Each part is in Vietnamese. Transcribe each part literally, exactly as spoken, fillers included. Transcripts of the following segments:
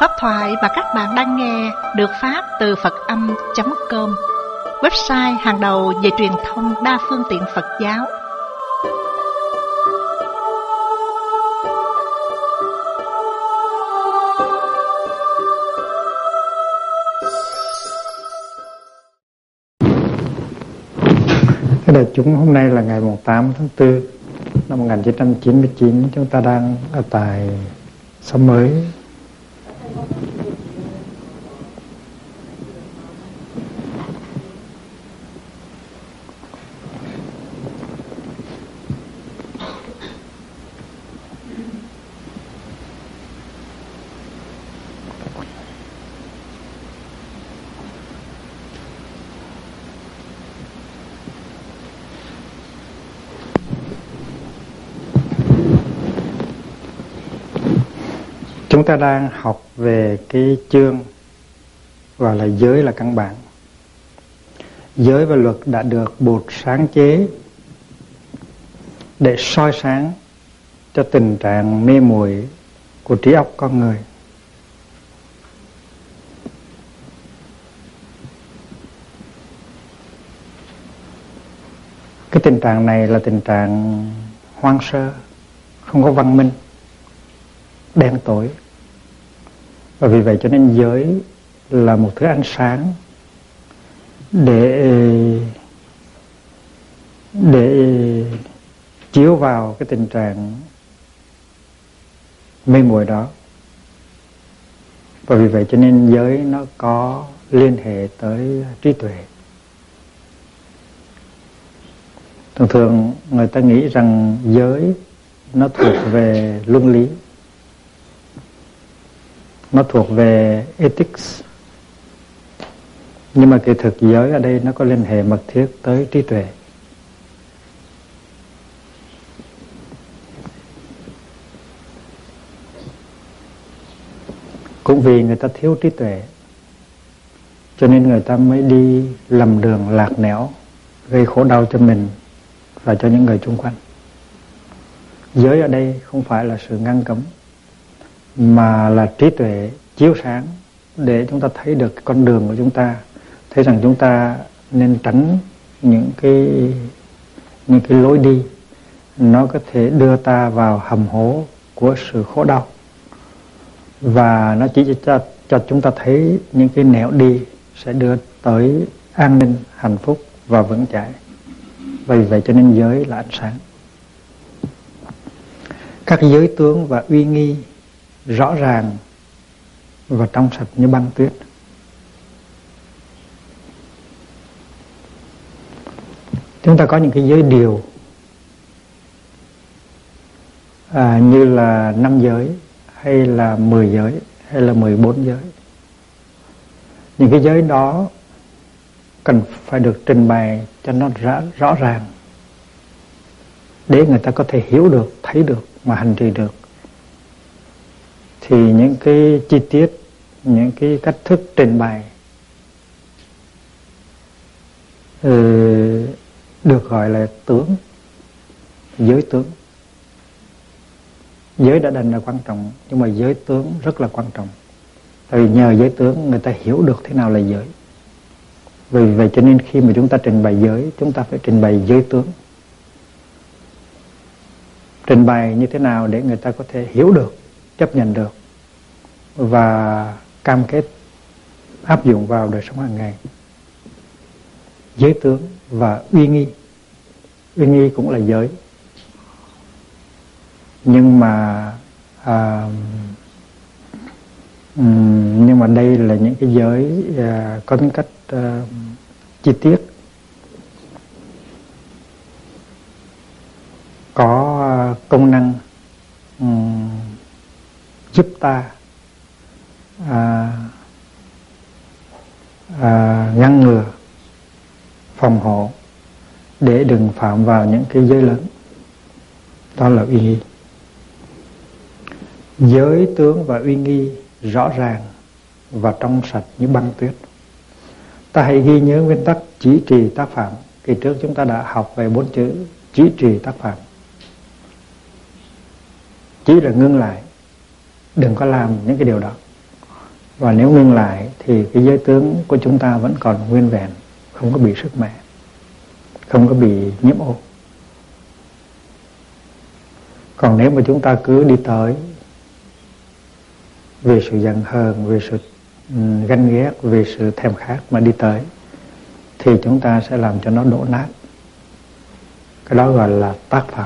Pháp thoại mà các bạn đang nghe được phát từ Phật Âm chấm com, website hàng đầu về truyền thông đa phương tiện Phật giáo. Cái đại chúng hôm nay là ngày tám tháng tư năm một nghìn chín trăm chín mươi chín. Chúng ta đang ở tại Xóm Mới. Chúng ta đang học về cái chương gọi là giới là căn bản. Giới và luật đã được Bụt sáng chế để soi sáng cho tình trạng mê muội của trí óc con người. Cái tình trạng này là tình trạng hoang sơ, không có văn minh, đen tối. Và vì vậy cho nên giới là một thứ ánh sáng để để chiếu vào cái tình trạng mê muội đó. Và vì vậy cho nên giới nó có liên hệ tới trí tuệ. Thường thường người ta nghĩ rằng giới nó thuộc về luân lý, nó thuộc về ethics. Nhưng mà kỳ thực giới ở đây nó có liên hệ mật thiết tới trí tuệ. Cũng vì người ta thiếu trí tuệ cho nên người ta mới đi lầm đường lạc nẻo, gây khổ đau cho mình và cho những người xung quanh. Giới ở đây không phải là sự ngăn cấm, mà là trí tuệ chiếu sáng để chúng ta thấy được cái con đường của chúng ta, thấy rằng chúng ta nên tránh những cái những cái lối đi nó có thể đưa ta vào hầm hố của sự khổ đau, và nó chỉ cho, cho chúng ta thấy những cái nẻo đi sẽ đưa tới an ninh, hạnh phúc và vững chãi. Vì vậy cho nên giới là ánh sáng. Các giới tướng và uy nghi rõ ràng và trong sạch như băng tuyết. Chúng ta có những cái giới điều à, như là năm giới hay là mười giới hay là mười bốn giới. Những cái giới đó cần phải được trình bày cho nó rõ, rõ ràng để người ta có thể hiểu được, thấy được mà hành trì được. Thì những cái chi tiết, những cái cách thức trình bày ừ, được gọi là tướng, giới tướng. Giới đã đành là quan trọng, nhưng mà giới tướng rất là quan trọng. Tại vì nhờ giới tướng người ta hiểu được thế nào là giới. Vì vậy cho nên khi mà chúng ta trình bày giới, chúng ta phải trình bày giới tướng. Trình bày như thế nào để người ta có thể hiểu được, chấp nhận được và cam kết áp dụng vào đời sống hàng ngày. Giới tướng và uy nghi. Uy nghi cũng là giới, nhưng mà à, nhưng mà đây là những cái giới à, có tính cách à, chi tiết, có à, công năng um, giúp ta à, à, ngăn ngừa, phòng hộ để đừng phạm vào những cái giới lớn. Đó là uy nghi. Giới tướng và uy nghi rõ ràng và trong sạch như băng tuyết. Ta hãy ghi nhớ nguyên tắc chỉ trì tác phạm. Kỳ trước chúng ta đã học về bốn chữ chỉ trì tác phạm. Chỉ là ngưng lại, đừng có làm những cái điều đó. Và nếu ngưng lại thì cái giới tướng của chúng ta vẫn còn nguyên vẹn, không có bị sức mẻ, không có bị nhiễm ô. Còn nếu mà chúng ta cứ đi tới vì sự giận hờn, vì sự um, ganh ghét, vì sự thèm khát mà đi tới, thì chúng ta sẽ làm cho nó đổ nát. Cái đó gọi là tác phạm.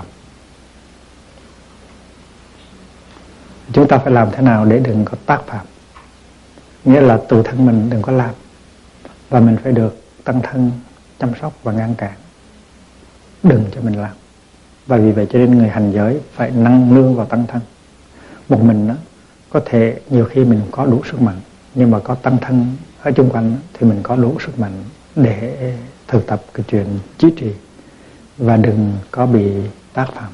Chúng ta phải làm thế nào để đừng có tác phạm? Nghĩa là tự thân mình đừng có làm, và mình phải được tăng thân chăm sóc và ngăn cản, đừng cho mình làm. Và vì vậy cho nên người hành giới phải năng nương vào tăng thân. Một mình đó, có thể nhiều khi mình có đủ sức mạnh, nhưng mà có tăng thân ở chung quanh đó, thì mình có đủ sức mạnh để thực tập cái chuyện trí trì, và đừng có bị tác phạm.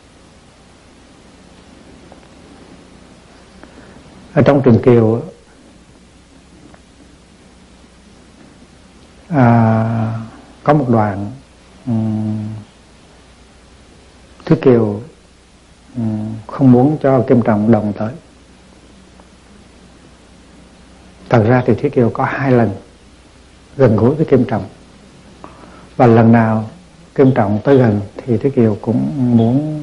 Ở trong Trường Kiều à, có một đoạn um, Thiết Kiều um, không muốn cho Kim Trọng đồng tới. Thật ra thì Thiết Kiều có hai lần gần gũi với Kim Trọng, và lần nào Kim Trọng tới gần thì Thiết Kiều cũng muốn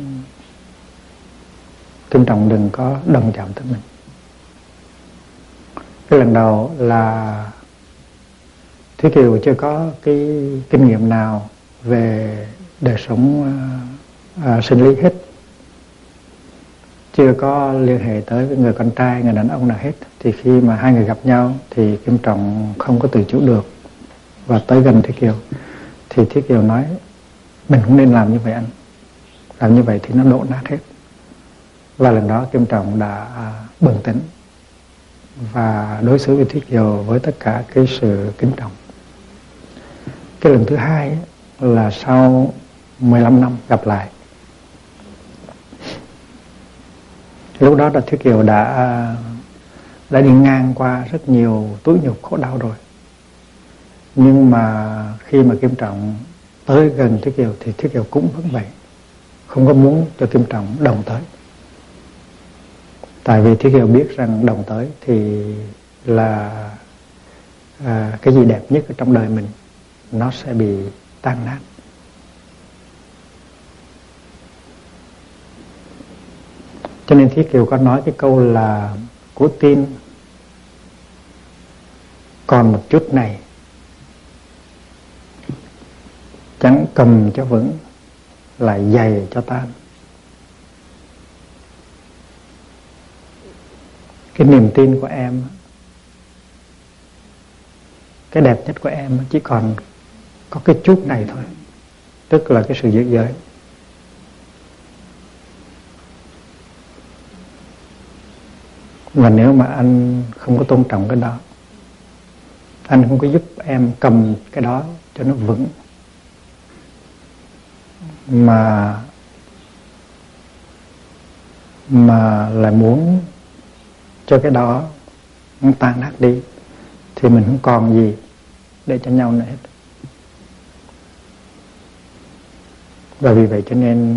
Kim Trọng đừng có đồng chạm tới mình. Cái lần đầu là Thiết Kiều chưa có cái kinh nghiệm nào về đời sống à, sinh lý hết, chưa có liên hệ tới với người con trai, người đàn ông nào hết. Thì khi mà hai người gặp nhau thì Kim Trọng không có tự chủ được và tới gần Thiết Kiều. Thì Thiết Kiều nói: mình không nên làm như vậy anh, làm như vậy thì nó đổ nát hết. Và lần đó Kim Trọng đã bừng tỉnh và đối xử với Thiết Kiều với tất cả cái sự kính trọng. Cái lần thứ hai ấy, là sau mười lăm năm gặp lại. Lúc đó là Thiết Kiều đã đã đi ngang qua rất nhiều tủi nhục khổ đau rồi. Nhưng mà khi mà Kim Trọng tới gần Thiết Kiều thì Thiết Kiều cũng vẫn vậy, không có muốn cho Kim Trọng đồng tới. Tại vì Thiết Kiều biết rằng đồng tới thì là à, cái gì đẹp nhất ở trong đời mình nó sẽ bị tan nát. Cho nên Thiết Kiều có nói cái câu là: cố tin còn một chút này, chẳng cầm cho vững, lại dày cho tan. Cái niềm tin của em, cái đẹp nhất của em chỉ còn có cái chút này thôi, tức là cái sự giữ giới. Và nếu mà anh không có tôn trọng cái đó, anh không có giúp em cầm cái đó cho nó vững, mà mà lại muốn cho cái đó nó tan nát đi, thì mình không còn gì để cho nhau nữa hết. Và vì vậy cho nên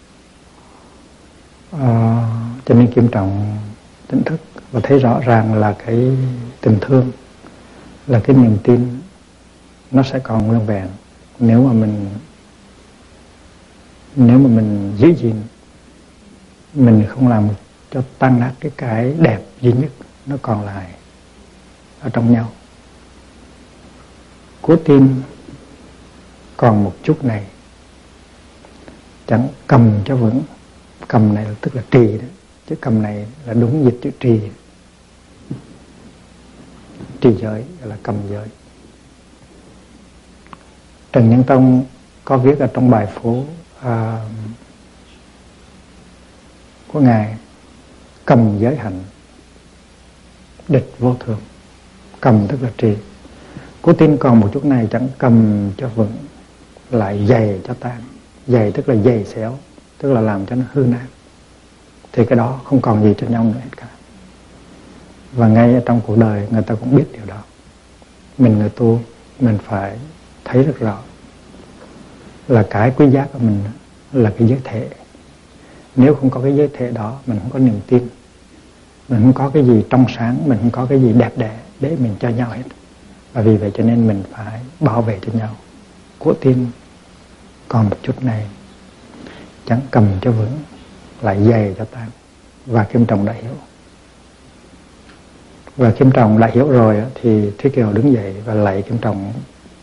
uh, cho nên Kim Trọng tỉnh thức và thấy rõ ràng là cái tình thương, là cái niềm tin nó sẽ còn nguyên vẹn nếu mà mình nếu mà mình giữ gìn, mình không làm cho tan nát cái cái đẹp duy nhất nó còn lại ở trong nhau. Cố tin còn một chút này, chẳng cầm cho vững. Cầm này là tức là trì đó, chứ cầm này là đúng dịch chữ trì. Trì giới là cầm giới. Trần Nhân Tông có viết ở trong bài phố à, của Ngài: cầm giới hạnh, địch vô thường. Cầm tức là trì. Cố tin còn một chút này, chẳng cầm cho vững, lại dày cho tan. Dày tức là dày xéo, tức là làm cho nó hư nát. Thì cái đó không còn gì cho nhau nữa hết cả. Và ngay ở trong cuộc đời người ta cũng biết điều đó. Mình người tu, mình phải thấy rất rõ là cái quý giá của mình là cái giới thể. Nếu không có cái giới thể đó, mình không có niềm tin, Mình không có cái gì trong sáng, mình không có cái gì đẹp đẽ để mình cho nhau hết. Và vì vậy cho nên mình phải bảo vệ cho nhau. Của tim còn một chút này, chẳng cầm cho vững, lại dày cho tan. Và Kim Trọng đã hiểu. Và Kim Trọng đã hiểu rồi thì Thúy Kiều đứng dậy và lạy Kim Trọng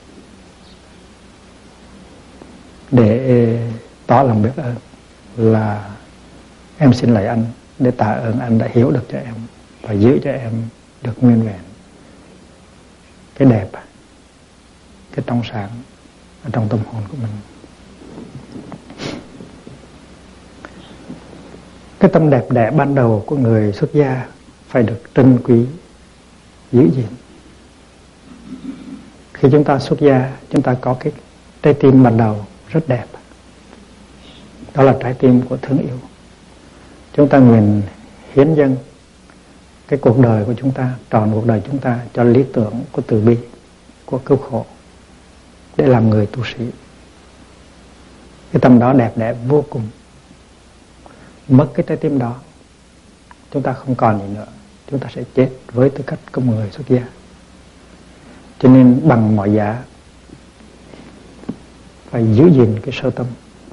để tỏ lòng biết ơn, là em xin lạy anh để tạ ơn anh đã hiểu được cho em và giữ cho em được nguyên vẹn cái đẹp, cái trong sáng ở trong tâm hồn của mình. Cái tâm đẹp đẽ ban đầu của người xuất gia phải được trân quý, giữ gìn. Khi chúng ta xuất gia, chúng ta có cái trái tim ban đầu rất đẹp. Đó là trái tim của thương yêu. Chúng ta nguyện hiến dâng cái cuộc đời của chúng ta, trọn cuộc đời chúng ta cho lý tưởng của từ bi, của cứu khổ, để làm người tu sĩ. Cái tâm đó đẹp đẽ vô cùng. Mất cái trái tim đó, chúng ta không còn gì nữa, chúng ta sẽ chết với tư cách của một người xuất gia. Cho nên bằng mọi giá phải giữ gìn cái sơ tâm.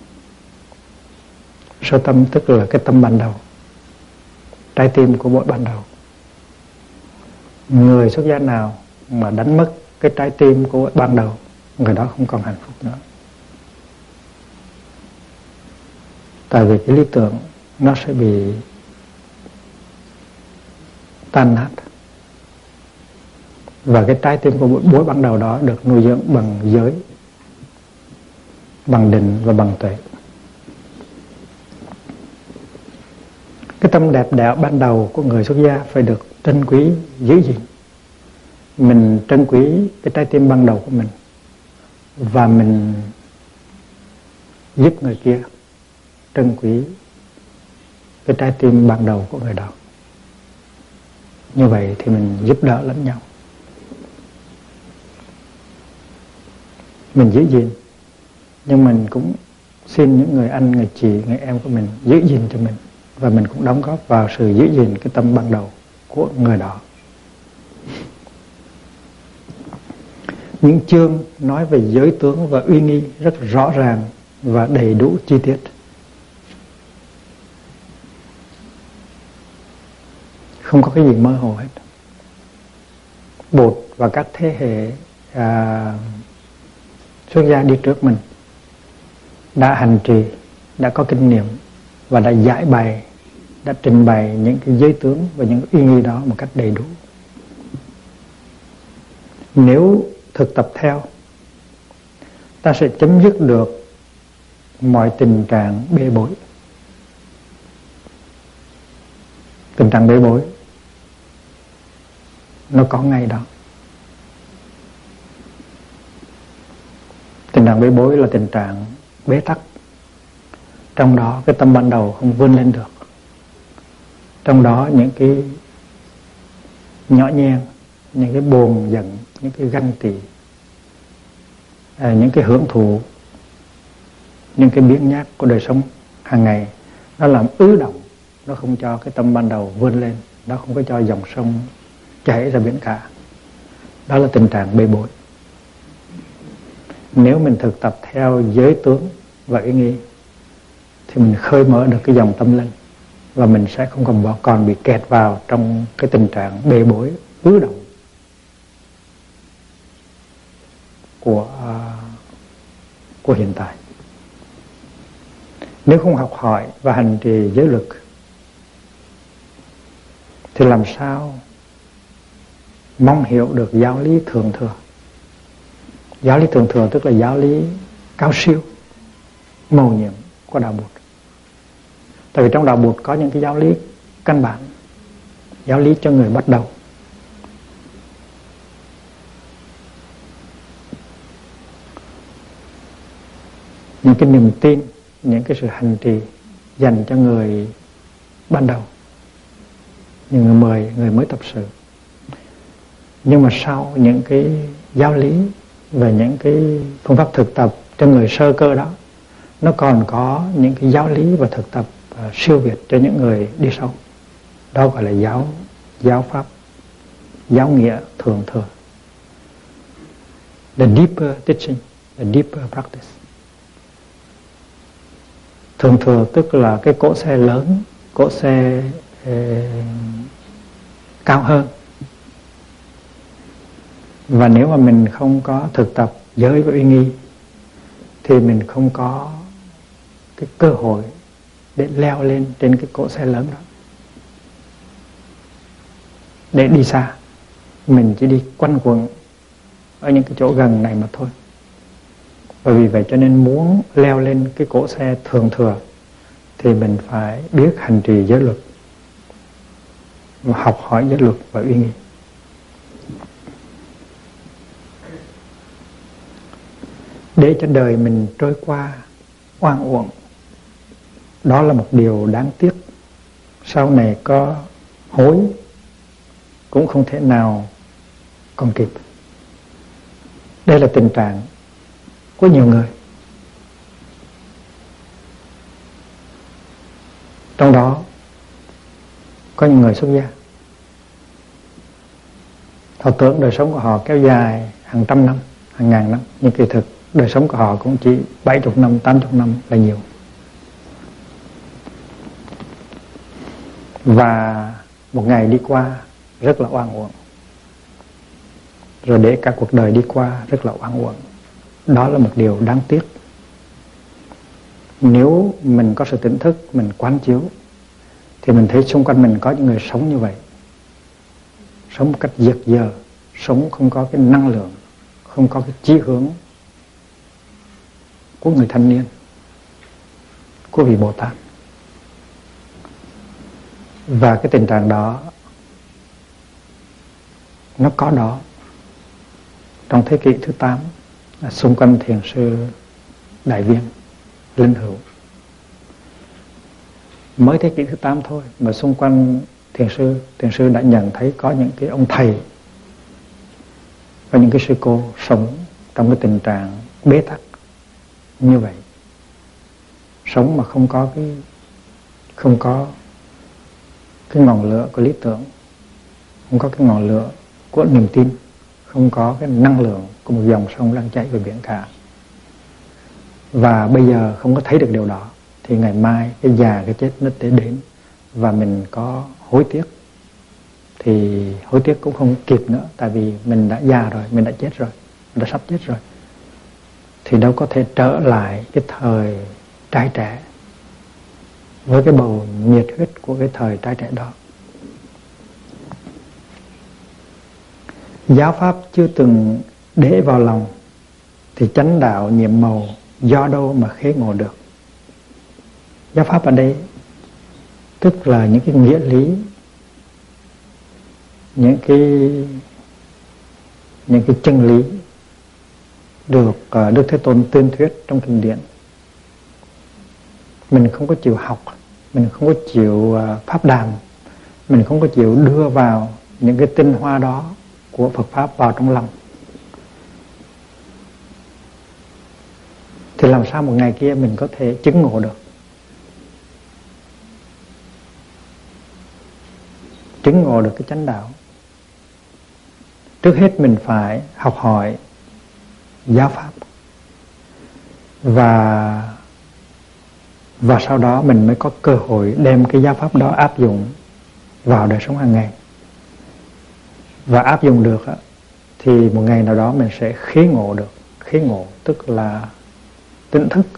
Sơ tâm tức là cái tâm ban đầu, trái tim của mỗi ban đầu. Người xuất gia nào mà đánh mất cái trái tim của ban đầu, người đó không còn hạnh phúc nữa. Tại vì cái lý tưởng nó sẽ bị tan nát. Và cái trái tim của mỗi ban đầu đó được nuôi dưỡng bằng giới, bằng định và bằng tuệ. Cái tâm đẹp đẽ ban đầu của người xuất gia phải được trân quý, giữ gìn. Mình trân quý cái trái tim ban đầu của mình và mình giúp người kia trân quý cái trái tim ban đầu của người đó. Như vậy thì mình giúp đỡ lẫn nhau. Mình giữ gìn, nhưng mình cũng xin những người anh, người chị, người em của mình giữ gìn cho mình. Và mình cũng đóng góp vào sự giữ gìn cái tâm ban đầu của người đó. Những chương nói về giới tướng và uy nghi rất rõ ràng và đầy đủ chi tiết. Không có cái gì mơ hồ hết. Bụt và các thế hệ à, xuất gia đi trước mình đã hành trì, đã có kinh nghiệm và đã giải bày, đã trình bày những cái giới tướng và những uy nghi đó một cách đầy đủ. Nếu thực tập theo, ta sẽ chấm dứt được mọi tình trạng bê bối. Tình trạng bê bối nó có ngay đó. Tình trạng bê bối là tình trạng bế tắc. Trong đó cái tâm ban đầu không vươn lên được. Trong đó những cái nhỏ nhen, những cái buồn giận, những cái ganh tị, à, những cái hưởng thụ, những cái biếng nhác của đời sống hàng ngày, nó làm ứ động, nó không cho cái tâm ban đầu vươn lên, nó không có cho dòng sông chảy ra biển cả. Đó là tình trạng bê bối. Nếu mình thực tập theo giới tướng và ý nghi thì mình khơi mở được cái dòng tâm linh và mình sẽ không còn còn bị kẹt vào trong cái tình trạng bê bối, ứ động của uh, của hiện tại. Nếu không học hỏi và hành trì giới luật thì làm sao mong hiểu được giáo lý thượng thừa? Giáo lý thượng thừa tức là giáo lý cao siêu, mầu nhiệm của đạo Bụt. Tại vì trong đạo Bụt có những cái giáo lý căn bản, giáo lý cho người bắt đầu. Những cái niềm tin, những cái sự hành trì dành cho người ban đầu, những người mới, người mới tập sự. Nhưng mà sau những cái giáo lý và những cái phương pháp thực tập cho người sơ cơ đó, nó còn có những cái giáo lý và thực tập uh, siêu việt cho những người đi sâu. Đó gọi là giáo giáo pháp, giáo nghĩa thường thừa. The deeper teaching, the deeper practice. Thường thừa tức là cái cỗ xe lớn, cỗ xe eh, cao hơn. Và nếu mà mình không có thực tập giới và uy nghi thì mình không có cái cơ hội để leo lên trên cái cỗ xe lớn đó, để đi xa. Mình chỉ đi quanh quẩn ở những cái chỗ gần này mà thôi. Và vì vậy cho nên muốn leo lên cái cỗ xe thường thừa thì mình phải biết hành trì giới luật và học hỏi giới luật và uy nghi. Để cho đời mình trôi qua oan uổng, đó là một điều đáng tiếc. Sau này có hối cũng không thể nào còn kịp. Đây là tình trạng của nhiều người. Trong đó có những người xuất gia. Họ tưởng đời sống của họ kéo dài hàng trăm năm, hàng ngàn năm, nhưng kỳ thực đời sống của họ cũng chỉ bảy mươi năm, tám mươi năm là nhiều. Và một ngày đi qua rất là oan uổng, rồi để cả cuộc đời đi qua rất là oan uổng. Đó là một điều đáng tiếc. Nếu mình có sự tỉnh thức, mình quán chiếu, thì mình thấy xung quanh mình có những người sống như vậy, sống một cách giật giờ, sống không có cái năng lượng, không có cái chí hướng của người thanh niên, của vị Bồ Tát. Và cái tình trạng đó nó có đó trong thế kỷ thứ tám, xung quanh thiền sư Đại Viên Linh Hữu. Mới thế kỷ thứ tám thôi mà xung quanh thiền sư, thiền sư đã nhận thấy có những cái ông thầy và những cái sư cô sống trong cái tình trạng bế tắc như vậy, sống mà không có cái không có cái ngọn lửa của lý tưởng, không có cái ngọn lửa của niềm tin, không có cái năng lượng của một dòng sông đang chảy về biển cả. Và bây giờ không có thấy được điều đó thì ngày mai cái già cái chết nó sẽ đến, và mình có hối tiếc thì hối tiếc cũng không kịp nữa, tại vì mình đã già rồi, mình đã chết rồi, mình đã sắp chết rồi, thì đâu có thể trở lại cái thời trai trẻ với cái bầu nhiệt huyết của cái thời trai trẻ đó. Giáo pháp chưa từng để vào lòng thì chánh đạo nhiệm màu do đâu mà khế ngộ được. Giáo pháp ở đây tức là những cái nghĩa lý, những cái những cái chân lý được uh, Đức Thế Tôn tuyên thuyết trong kinh điển. Mình không có chịu học, mình không có chịu uh, pháp đàm, mình không có chịu đưa vào những cái tinh hoa đó của Phật pháp vào trong lòng, thì làm sao một ngày kia mình có thể chứng ngộ được. Chứng ngộ được cái chánh đạo, trước hết mình phải học hỏi giáo pháp, và và sau đó mình mới có cơ hội đem cái giáo pháp đó áp dụng vào đời sống hàng ngày. Và áp dụng được thì một ngày nào đó mình sẽ khế ngộ được. Khế ngộ tức là tỉnh thức.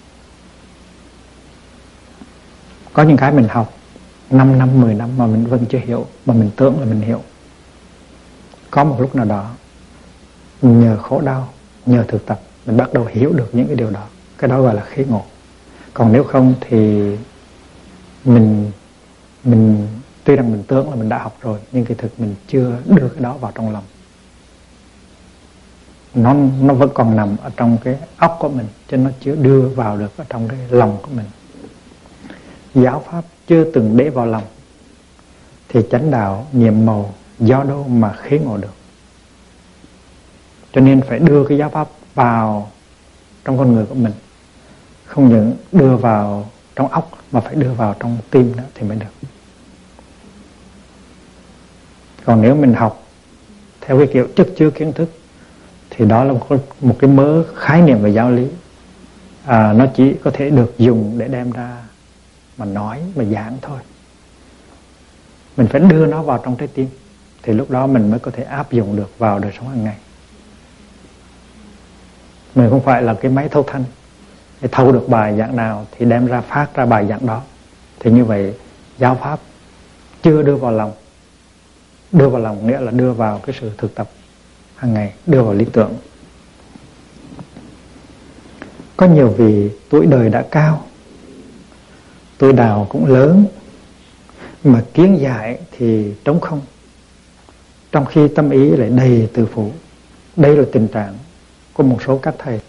Có những cái mình học năm năm, mười năm mà mình vẫn chưa hiểu, mà mình tưởng là mình hiểu. Có một lúc nào đó nhờ khổ đau, nhờ thực tập, mình bắt đầu hiểu được những cái điều đó. Cái đó gọi là khế ngộ. Còn nếu không thì mình mình tuy rằng mình tưởng là mình đã học rồi, nhưng kỳ thực mình chưa đưa cái đó vào trong lòng. Nó, nó vẫn còn nằm ở trong cái óc của mình, chứ nó chưa đưa vào được ở trong cái lòng của mình. Giáo pháp chưa từng để vào lòng thì chánh đạo nhiệm màu do đâu mà khế ngộ được. Cho nên phải đưa cái giáo pháp vào trong con người của mình. Không những đưa vào trong óc mà phải đưa vào trong tim nữa thì mới được. Còn nếu mình học theo cái kiểu chất chứa kiến thức thì đó là một, một cái mớ khái niệm về giáo lý. À, nó chỉ có thể được dùng để đem ra mà nói, mà giảng thôi. Mình phải đưa nó vào trong trái tim, thì lúc đó mình mới có thể áp dụng được vào đời sống hàng ngày. Mình không phải là cái máy thâu thanh, để thâu được bài giảng nào thì đem ra phát ra bài giảng đó. Thì như vậy giáo pháp chưa đưa vào lòng. Đưa vào lòng nghĩa là đưa vào cái sự thực tập hàng ngày, đưa vào lý tưởng. Có nhiều vị tuổi đời đã cao, tuổi đào cũng lớn, mà kiến giải thì trống không, trong khi tâm ý lại đầy tự phụ. Đây là tình trạng của một số các thầy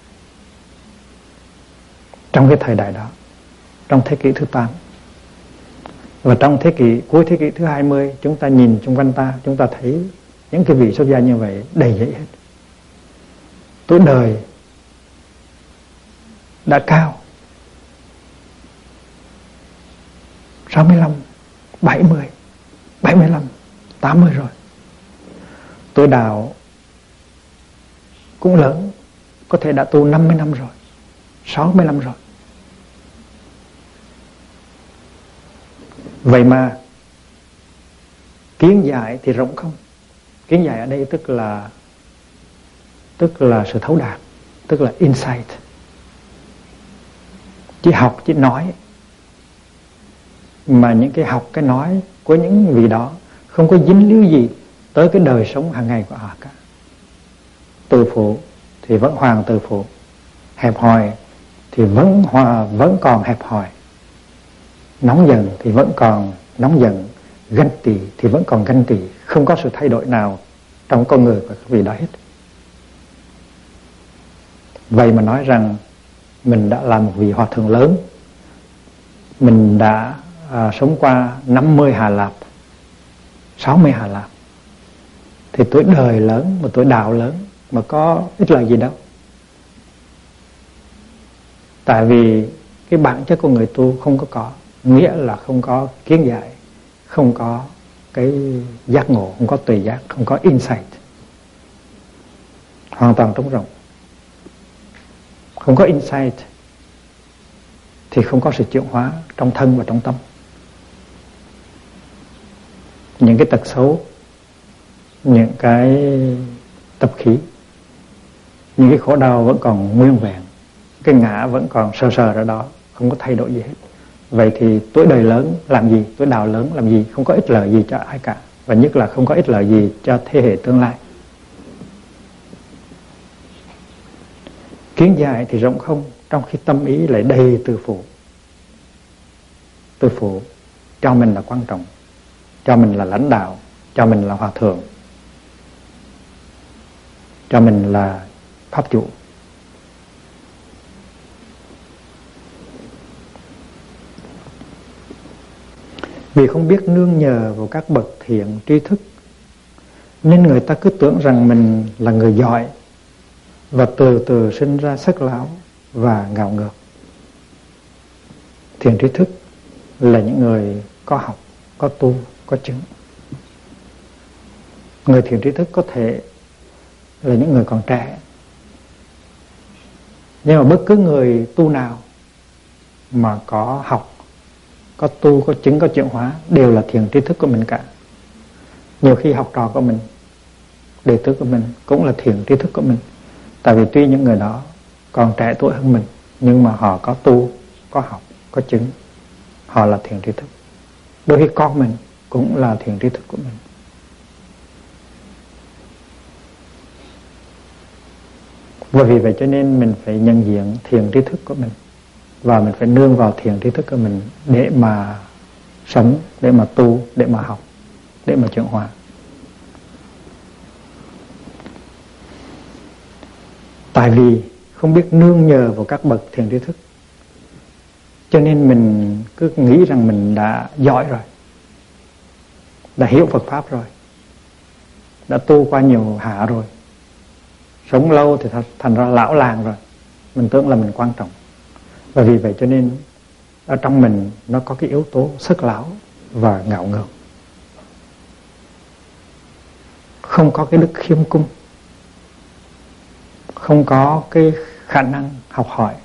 trong cái thời đại đó, trong thế kỷ thứ tám. Và trong thế kỷ cuối thế kỷ thứ hai mươi, chúng ta nhìn xung quanh ta, chúng ta thấy những cái vị xuất gia như vậy đầy dẫy hết. Tuổi đời đã cao, sáu mươi lăm, bảy mươi, bảy mươi lăm, tám mươi rồi. Tuổi đạo cũng lớn, có thể đã tu năm mươi năm rồi, sáu mươi năm rồi. Vậy mà kiến giải thì rộng không. Kiến giải ở đây tức là tức là sự thấu đạt, tức là insight. Chỉ học, chỉ nói, mà những cái học, cái nói của những vị đó không có dính líu gì tới cái đời sống hàng ngày của họ cả. Từ phụ thì vẫn hoàng từ phụ, hẹp hòi thì vẫn hòa vẫn còn hẹp hòi, nóng giận thì vẫn còn nóng giận, ganh tị thì vẫn còn ganh tị. Không có sự thay đổi nào trong con người của các vị đó hết. Vậy mà nói rằng mình đã là một vị hòa thượng lớn, mình đã à, sống qua năm mươi Hà Lạp, sáu mươi Hà Lạp, thì tuổi đời lớn, một tuổi đạo lớn mà có ích lợi gì đâu. Tại vì cái bản chất của người tu không có có, nghĩa là không có kiến giải, không có cái giác ngộ, không có tùy giác, không có insight, hoàn toàn trống rỗng. Không có insight thì không có sự chuyển hóa trong thân và trong tâm. Những cái tật xấu, những cái tập khí, những cái khổ đau vẫn còn nguyên vẹn, cái ngã vẫn còn sờ sờ ra đó, không có thay đổi gì hết. Vậy thì tuổi đời lớn làm gì, tuổi đạo lớn làm gì, không có ích lợi gì cho ai cả, và nhất là không có ích lợi gì cho thế hệ tương lai. Kiến giải thì rộng không, trong khi tâm ý lại đầy tư phụ. Tư phụ cho mình là quan trọng, cho mình là lãnh đạo, cho mình là hòa thượng, cho mình là pháp chủ. Vì không biết nương nhờ vào các bậc thiện tri thức, nên người ta cứ tưởng rằng mình là người giỏi, và từ từ sinh ra sắc lão và ngạo ngược. Thiện tri thức là những người có học, có tu, có chứng. Người thiện tri thức có thể là những người còn trẻ, nhưng mà bất cứ người tu nào mà có học, có tu, có chứng, có chuyển hóa đều là thiện tri thức của mình cả. Nhiều khi học trò của mình, đệ tử của mình cũng là thiện tri thức của mình. Tại vì tuy những người đó còn trẻ tuổi hơn mình, nhưng mà họ có tu, có học, có chứng, họ là thiện tri thức. Đôi khi con mình cũng là thiện tri thức của mình. Và vì vậy cho nên mình phải nhận diện thiện tri thức của mình, và mình phải nương vào thiện tri thức của mình để mà sống, để mà tu, để mà học, để mà chuyển hóa. Tại vì không biết nương nhờ vào các bậc thiện tri thức, cho nên mình cứ nghĩ rằng mình đã giỏi rồi, đã hiểu Phật Pháp rồi, đã tu qua nhiều hạ rồi, sống lâu thì thành ra lão làng rồi. Mình tưởng là mình quan trọng. Và vì vậy cho nên ở trong mình nó có cái yếu tố sắc lão và ngạo ngược. không có cái đức khiêm cung, không có cái khả năng học hỏi,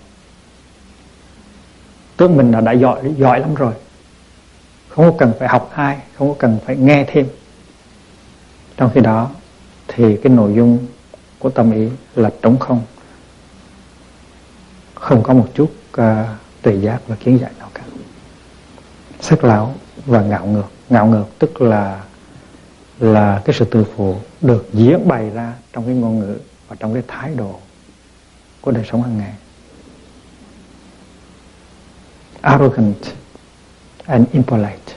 tưởng mình là đã giỏi giỏi lắm rồi, không có cần phải học ai, không có cần phải nghe thêm. Trong khi đó thì cái nội dung của tâm ý là trống không, không có một chút uh, tuệ giác và kiến giải nào cả. Sắc láo và ngạo ngược. Ngạo ngược tức là là cái sự tự phụ được diễn bày ra trong cái ngôn ngữ và trong cái thái độ của đời sống hàng ngày. Arrogant and impolite.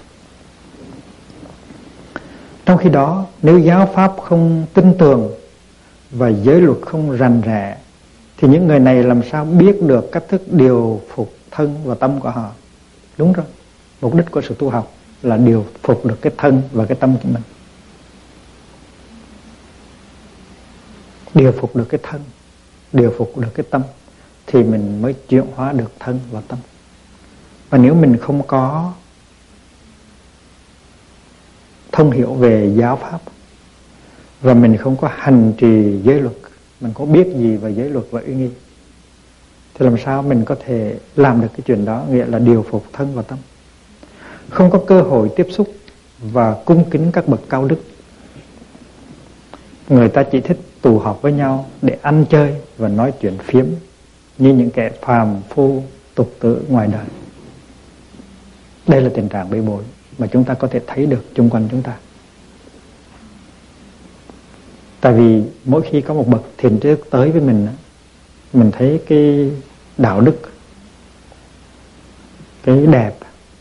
Trong khi đó, nếu giáo pháp không tin tưởng và giới luật không rành rẽ, thì những người này làm sao biết được cách thức điều phục thân và tâm của họ? Đúng rồi, mục đích của sự tu học là điều phục được cái thân và cái tâm của mình. Điều phục được cái thân, điều phục được cái tâm, thì mình mới chuyển hóa được thân và tâm. Và nếu mình không có thông hiểu về giáo pháp và mình không có hành trì giới luật, mình có biết gì về giới luật và uy nghi, thì làm sao mình có thể làm được cái chuyện đó, nghĩa là điều phục thân và tâm. Không có cơ hội tiếp xúc và cung kính các bậc cao đức. Người ta chỉ thích tụ họp với nhau để ăn chơi và nói chuyện phiếm như những kẻ phàm phu tục tử ngoài đời. Đây là tình trạng bê bối mà chúng ta có thể thấy được chung quanh chúng ta. Tại vì mỗi khi có một bậc thiền tri thức tới với mình, mình thấy cái đạo đức, cái đẹp,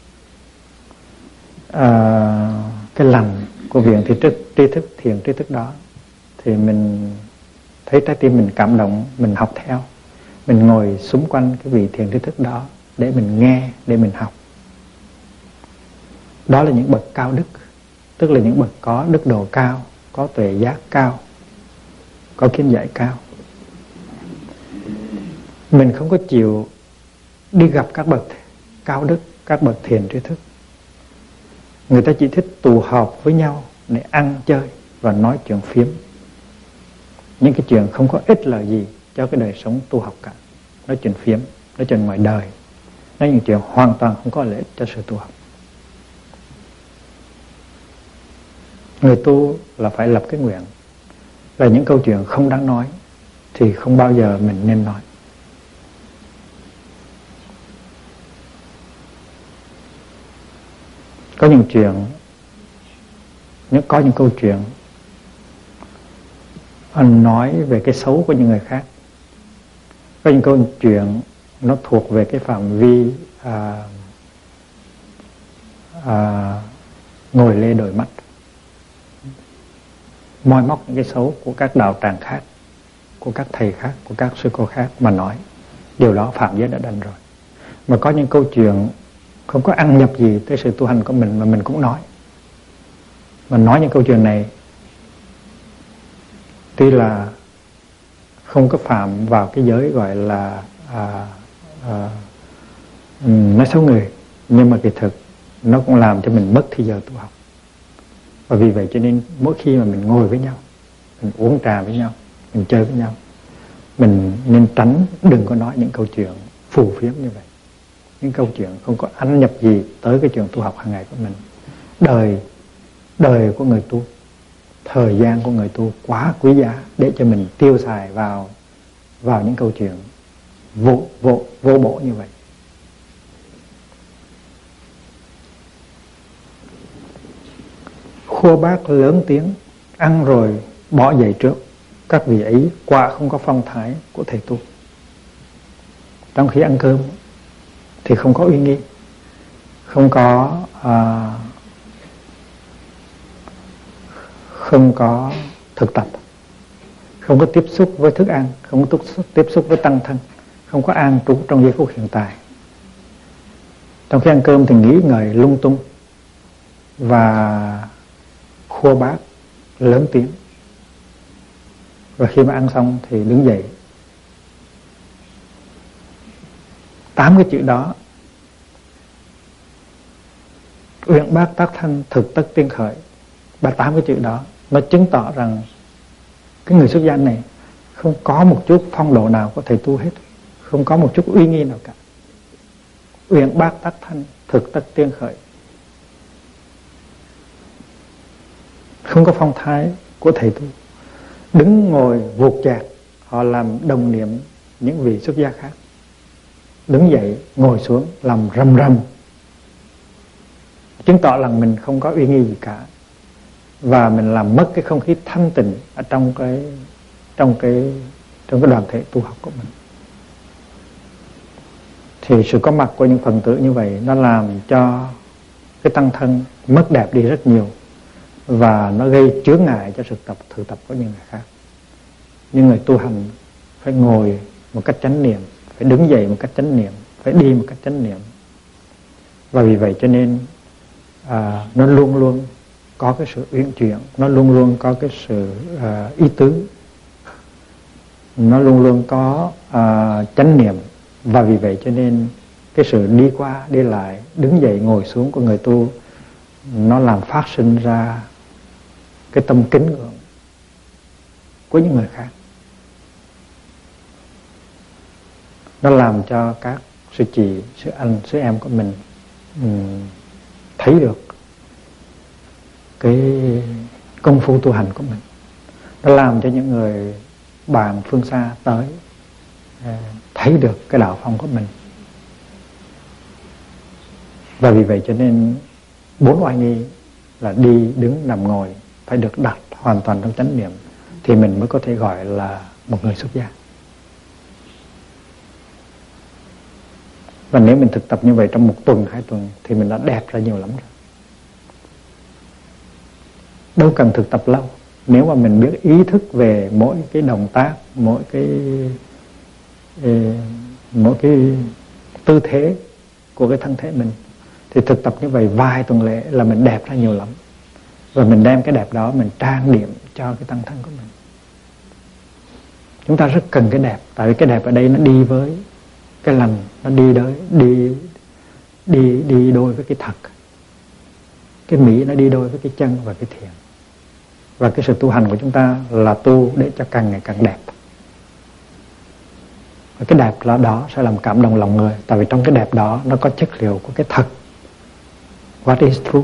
à, cái lành của viện tri thức, tri thức thiền tri thức đó, thì mình thấy trái tim mình cảm động, mình học theo, mình ngồi xung quanh cái vị thiền tri thức đó để mình nghe, để mình học. Đó là những bậc cao đức, tức là những bậc có đức độ cao, có tuệ giác cao, có kiến giải cao. Mình không có chịu đi gặp các bậc cao đức, các bậc thiền tri thức. Người ta chỉ thích tụ họp với nhau để ăn chơi và nói chuyện phiếm, những cái chuyện không có ích lợi gì cho cái đời sống tu học cả. Nói chuyện phiếm, nói chuyện ngoài đời, nói những chuyện hoàn toàn không có lợi ích cho sự tu học. Người tu là phải lập cái nguyện là những câu chuyện không đáng nói thì không bao giờ mình nên nói. Có những chuyện, những có những câu chuyện nói về cái xấu của những người khác. Có những câu chuyện nó thuộc về cái phạm vi à, à, ngồi lê đổi mắt, moi móc những cái xấu của các đạo tràng khác, của các thầy khác, của các sư cô khác mà nói. Điều đó phạm giới đã đành rồi. Mà có những câu chuyện không có ăn nhập gì tới sự tu hành của mình mà mình cũng nói. Mà nói những câu chuyện này tuy là không có phạm vào cái giới gọi là à, à, nói xấu người, nhưng mà kỳ thực nó cũng làm cho mình mất thời giờ tu học. Và vì vậy cho nên mỗi khi mà mình ngồi với nhau, mình uống trà với nhau, mình chơi với nhau, mình nên tránh, đừng có nói những câu chuyện phù phiếm như vậy. Những câu chuyện không có ăn nhập gì tới cái chuyện tu học hàng ngày của mình. Đời đời của người tu, thời gian của người tu quá quý giá để cho mình tiêu xài vào vào những câu chuyện vô vô vô bổ như vậy. Khua bát lớn tiếng, ăn rồi bỏ dậy trước. Các vị ấy quả không có phong thái của thầy tu. Trong khi ăn cơm thì không có uy nghi, không có à, không có thực tập, không có tiếp xúc với thức ăn, không có tiếp xúc với tăng thân, không có an trú trong giây phút hiện tại. Trong khi ăn cơm thì nghĩ ngợi lung tung và khua bát lớn tiếng. Và khi mà ăn xong thì đứng dậy. Tám cái chữ đó: uyển bác tác thanh, thực tất tiên khởi. Ba tám cái chữ đó nó chứng tỏ rằng cái người xuất gia này không có một chút phong độ nào có thể tu hết, không có một chút uy nghi nào cả. Uyển bác tắc thanh, thực tất tiên khởi, không có phong thái của thầy tu. Đứng ngồi vụt chạc, họ làm đồng niệm những vị xuất gia khác. Đứng dậy ngồi xuống làm rầm rầm, chứng tỏ rằng mình không có uy nghi gì cả, và mình làm mất cái không khí thanh tịnh ở trong cái trong cái trong cái đoàn thể tu học của mình. Thì sự có mặt của những phần tử như vậy nó làm cho cái tăng thân mất đẹp đi rất nhiều, và nó gây chướng ngại cho sự tập thực tập của những người khác. Nhưng người tu hành phải ngồi một cách chánh niệm, phải đứng dậy một cách chánh niệm, phải đi một cách chánh niệm. Và vì vậy cho nên à, nó luôn luôn có cái sự uyển chuyển, nó luôn luôn có cái sự à, ý tứ, nó luôn luôn có à, chánh niệm. Và vì vậy cho nên cái sự đi qua đi lại, đứng dậy ngồi xuống của người tu, nó làm phát sinh ra cái tâm kính ngưỡng của những người khác. Nó làm cho các sư chị, sư anh, sư em của mình um, thấy được cái công phu tu hành của mình. Nó làm cho những người bạn phương xa tới uh, thấy được cái đạo phong của mình. Và vì vậy cho nên bốn oai nghi là đi, đứng, nằm, ngồi phải được đặt hoàn toàn trong chánh niệm, thì mình mới có thể gọi là một người xuất gia. Và nếu mình thực tập như vậy trong một tuần, hai tuần thì mình đã đẹp ra nhiều lắm rồi. Đâu cần thực tập lâu. Nếu mà mình biết ý thức về mỗi cái động tác, mỗi cái mỗi cái tư thế của cái thân thể mình, thì thực tập như vậy vài tuần lễ là mình đẹp ra nhiều lắm. Và mình đem cái đẹp đó mình trang điểm cho cái tăng thân của mình. Chúng ta rất cần cái đẹp, tại vì cái đẹp ở đây nó đi với cái lành, nó đi đôi đi đi đi đôi với cái thật. Cái mỹ nó đi đôi với cái chân và cái thiện. Và cái sự tu hành của chúng ta là tu để cho càng ngày càng đẹp. Và cái đẹp đó sẽ làm cảm động lòng người, tại vì trong cái đẹp đó nó có chất liệu của cái thật, what is true,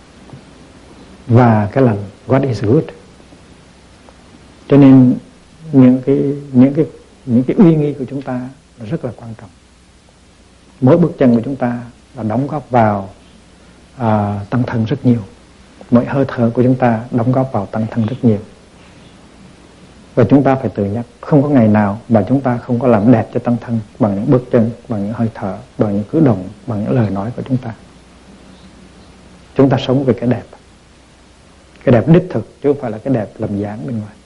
và cái lành, what is good. Cho nên những cái những cái những cái uy nghi của chúng ta rất là quan trọng. Mỗi bước chân của chúng ta là đóng góp vào à, tăng thân rất nhiều. Mỗi hơi thở của chúng ta đóng góp vào tăng thân rất nhiều. Và chúng ta phải tự nhắc, không có ngày nào mà chúng ta không có làm đẹp cho tăng thân bằng những bước chân, bằng những hơi thở, bằng những cử động, bằng những lời nói của chúng ta. Chúng ta sống về cái đẹp. Cái đẹp đích thực chứ không phải là cái đẹp làm dáng bên ngoài.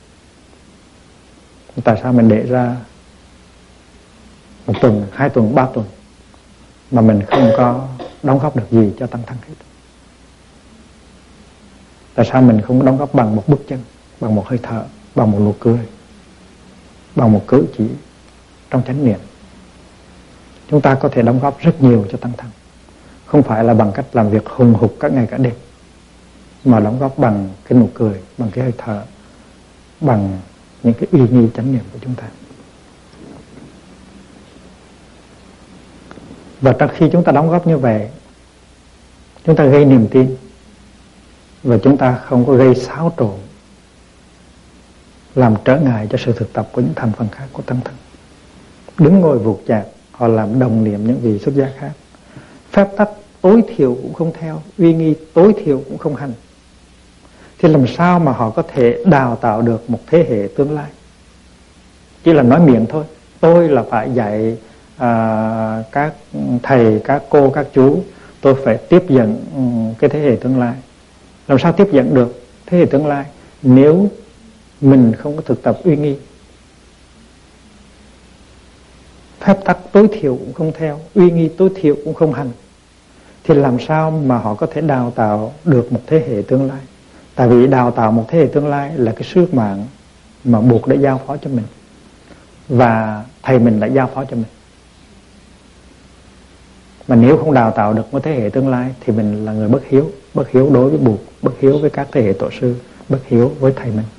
Tại sao mình để ra một tuần, hai tuần, ba tuần mà mình không có đóng góp được gì cho tăng thân hết? Tại sao mình không đóng góp bằng một bước chân, bằng một hơi thở, bằng một nụ cười, bằng một cử chỉ trong chánh niệm? Chúng ta có thể đóng góp rất nhiều cho tăng thân. Không phải là bằng cách làm việc hùng hục các ngày cả đêm, mà đóng góp bằng cái nụ cười, bằng cái hơi thở, bằng những cái uy nghi chánh niệm của chúng ta. Và trong khi chúng ta đóng góp như vậy, chúng ta gây niềm tin, và chúng ta không có gây xáo trộn, làm trở ngại cho sự thực tập của những thành phần khác của tăng thân. Đứng ngồi vụt chạc, họ làm đồng niệm những vị xuất gia khác. Phép tắc tối thiểu cũng không theo, uy nghi tối thiểu cũng không hành. Thì làm sao mà họ có thể đào tạo được một thế hệ tương lai? Chỉ là nói miệng thôi. Tôi là phải dạy à, các thầy, các cô, các chú, tôi phải tiếp dẫn um, cái thế hệ tương lai. Làm sao tiếp dẫn được thế hệ tương lai nếu mình không có thực tập uy nghi? Phép tắc tối thiểu cũng không theo, uy nghi tối thiểu cũng không hành, thì làm sao mà họ có thể đào tạo được một thế hệ tương lai? Tại vì đào tạo một thế hệ tương lai là cái sứ mạng mà buộc đã giao phó cho mình, và thầy mình đã giao phó cho mình. Mà nếu không đào tạo được một thế hệ tương lai thì mình là người bất hiếu. Bất hiếu đối với buộc, bất hiếu với các thế hệ tổ sư, bất hiếu với thầy mình.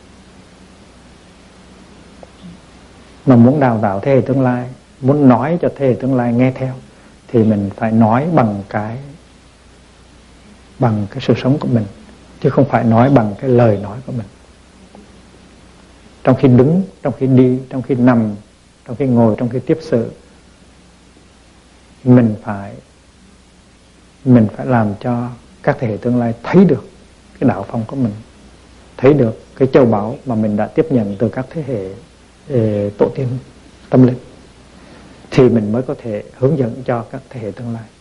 Mà muốn đào tạo thế hệ tương lai, muốn nói cho thế hệ tương lai nghe theo, thì mình phải nói bằng cái bằng cái sự sống của mình, chứ không phải nói bằng cái lời nói của mình. Trong khi đứng, trong khi đi, trong khi nằm, trong khi ngồi, trong khi tiếp sự, mình phải mình phải làm cho các thế hệ tương lai thấy được cái đạo phong của mình, thấy được cái châu báu mà mình đã tiếp nhận từ các thế hệ eh, tổ tiên tâm linh, thì mình mới có thể hướng dẫn cho các thế hệ tương lai.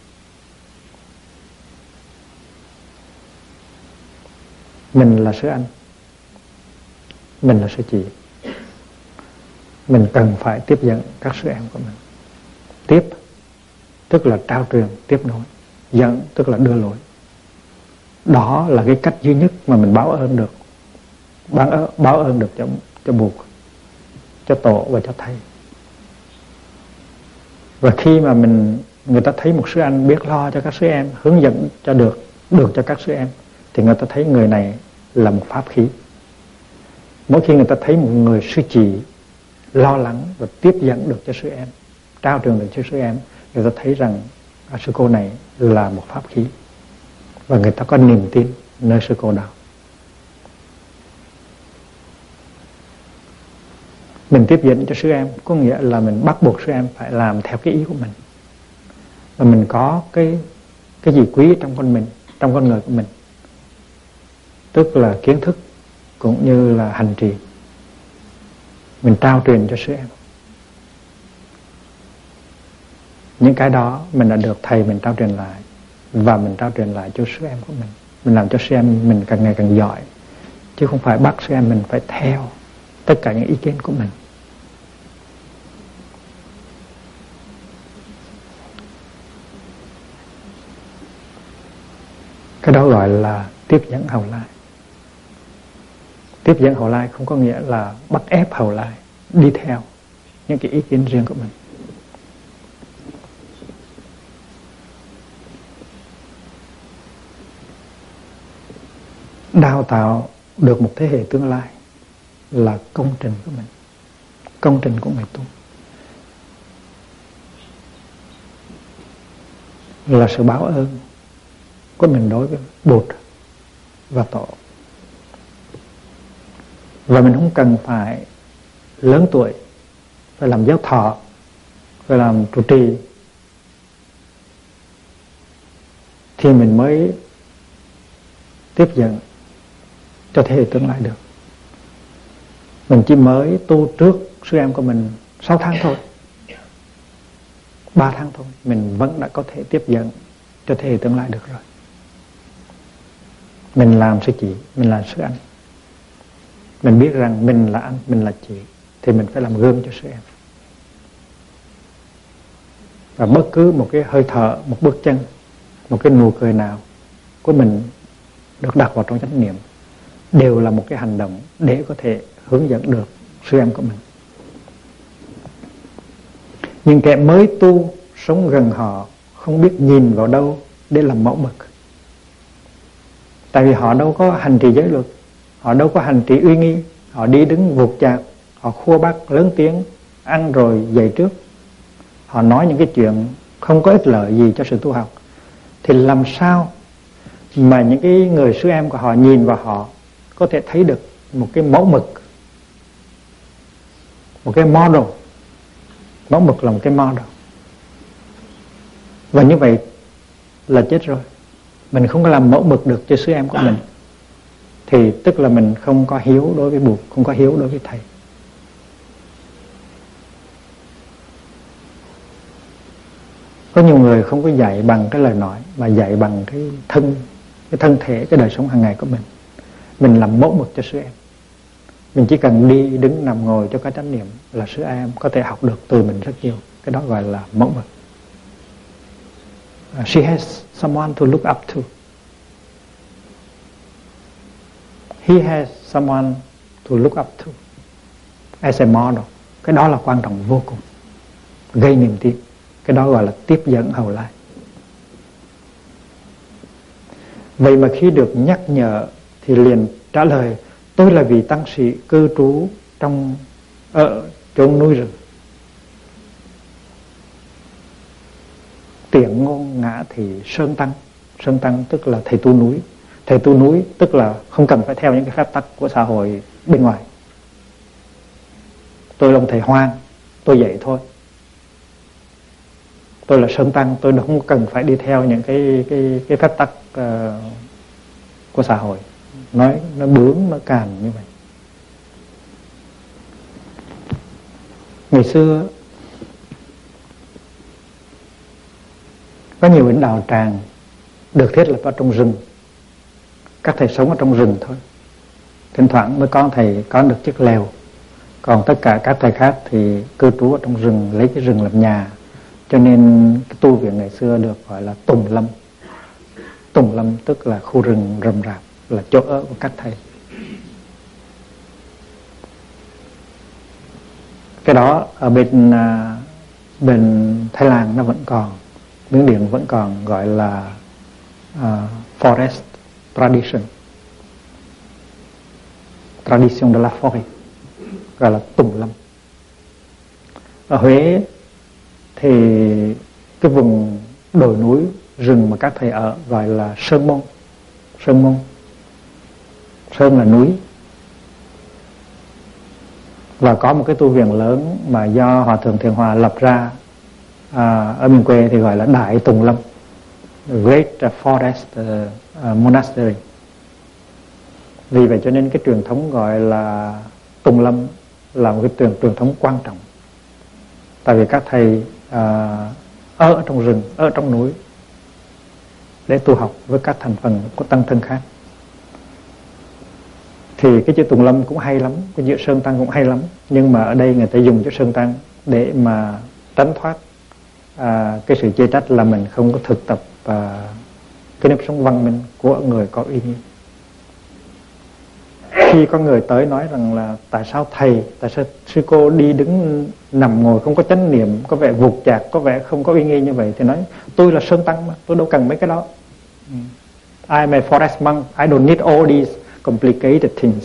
Mình là sư anh, mình là sư chị, mình cần phải tiếp dẫn các sư em của mình. Tiếp tức là trao truyền, tiếp nối. Dẫn tức là đưa lối. Đó là cái cách duy nhất mà mình báo ơn được, báo ơn, báo ơn được cho, cho Bụt, cho Tổ và cho Thầy. Và khi mà mình người ta thấy một sư anh biết lo cho các sư em, hướng dẫn cho được được cho các sư em, thì người ta thấy người này là một pháp khí. Mỗi khi người ta thấy một người sư chị lo lắng và tiếp dẫn được cho sư em, trao truyền được cho sư em, người ta thấy rằng à, sư cô này là một pháp khí, và người ta có niềm tin nơi sư cô đó. Mình tiếp dẫn cho sư em có nghĩa là mình bắt buộc sư em phải làm theo cái ý của mình, và mình có cái cái gì quý trong con mình, trong con người của mình, tức là kiến thức cũng như là hành trì, mình trao truyền cho sư em. Những cái đó mình đã được thầy mình trao truyền lại, và mình trao truyền lại cho sư em của mình. Mình làm cho sư em mình càng ngày càng giỏi, chứ không phải bắt sư em mình phải theo tất cả những ý kiến của mình. Cái đó gọi là tiếp dẫn hậu lai. Tiếp dẫn hậu lai không có nghĩa là bắt ép hậu lai đi theo những cái ý kiến riêng của mình. Đào tạo được một thế hệ tương lai là công trình của mình, công trình của người tu, là sự báo ơn của mình đối với Bụt và Tổ. Và mình không cần phải lớn tuổi, phải làm giáo thọ, phải làm trụ trì thì mình mới tiếp dẫn cho thế hệ tương lai được. Mình chỉ mới tu trước sư em của mình sáu tháng thôi, ba tháng thôi, mình vẫn đã có thể tiếp dẫn cho thế hệ tương lai được rồi. Mình làm sư chị, mình là sư anh, mình biết rằng mình là anh, mình là chị, thì mình phải làm gương cho sư em. Và bất cứ một cái hơi thở, một bước chân, một cái nụ cười nào của mình được đặt vào trong chánh niệm đều là một cái hành động để có thể hướng dẫn được sư em của mình. Nhưng kẻ mới tu sống gần họ không biết nhìn vào đâu để làm mẫu mực. Tại vì họ đâu có hành trì giới luật, họ đâu có hành trì uy nghi, họ đi đứng vụt chạc, họ khua bác lớn tiếng, ăn rồi dậy trước, họ nói những cái chuyện không có ích lợi gì cho sự tu học, thì làm sao mà những cái người sư em của họ nhìn vào họ có thể thấy được một cái mẫu mực, một cái model. Mẫu mực là một cái model. Và như vậy là chết rồi. Mình không có làm mẫu mực được cho sư em của mình, thì tức là mình không có hiếu đối với Bụt, không có hiếu đối với thầy. Có nhiều người không có dạy bằng cái lời nói, mà dạy bằng cái thân, cái thân thể, cái đời sống hàng ngày của mình. Mình làm mẫu mực cho sư em. Mình chỉ cần đi, đứng, nằm, ngồi cho có chánh niệm là sư em có thể học được từ mình rất nhiều. Cái đó gọi là mẫu mực. Uh, she has someone to look up to. He has someone to look up to as a model. Cái đó là quan trọng vô cùng, gây niềm tin. Cái đó gọi là tiếp dẫn hậu lai. Vậy mà khi được nhắc nhở thì liền trả lời: tôi là vị tăng sĩ cư trú trong ở chốn núi rừng. Tiện ngôn ngã thì sơn tăng. Sơn tăng tức là thầy tu núi. Thầy tu núi tức là không cần phải theo những cái phép tắc của xã hội bên ngoài. Tôi là ông thầy hoang, tôi dạy thôi. Tôi là sơn tăng, tôi không cần phải đi theo những cái cái cái phép tắc uh, của xã hội. Nói nó bướng, nó càn như vậy. Ngày xưa có nhiều những đạo tràng được thiết lập ở trong rừng. Các thầy sống ở trong rừng thôi. Thỉnh thoảng mới có thầy có được chiếc lều. Còn tất cả các thầy khác thì cư trú ở trong rừng, lấy cái rừng làm nhà. Cho nên cái tu viện ngày xưa được gọi là Tùng Lâm. Tùng Lâm tức là khu rừng rậm rạp, là chỗ ở của các thầy. Cái đó ở bên uh, bên Thái Lan nó vẫn còn, Miến Điện vẫn còn gọi là uh, forest tradition, tradition de la forêt, gọi là Tùng Lâm. Ở Huế thì cái vùng đồi núi rừng mà các thầy ở gọi là Sơn Môn. Sơn Môn, Sơn là núi. Và có một cái tu viện lớn mà do Hòa Thượng Thiện Hòa lập ra à, ở miền quê thì gọi là Đại Tùng Lâm, Great Forest uh, uh, Monastery. Vì vậy cho nên cái truyền thống gọi là Tùng Lâm là một cái truyền, truyền thống quan trọng. Tại vì các thầy uh, ở trong rừng, ở trong núi để tu học với các thành phần của tăng thân khác. Thì cái chữ Tùng Lâm cũng hay lắm, cái chữ Sơn Tăng cũng hay lắm. Nhưng mà ở đây người ta dùng chữ Sơn Tăng để mà tránh thoát à, cái sự chê trách là mình không có thực tập à, cái nếp sống văn minh của người có uy nghi. Khi có người tới nói rằng là tại sao thầy, tại sao sư cô đi đứng nằm ngồi không có chánh niệm, có vẻ vụt chạc, có vẻ không có uy nghi như vậy, thì nói tôi là Sơn Tăng mà, tôi đâu cần mấy cái đó. I'm a forest monk, I don't need all these complicated things.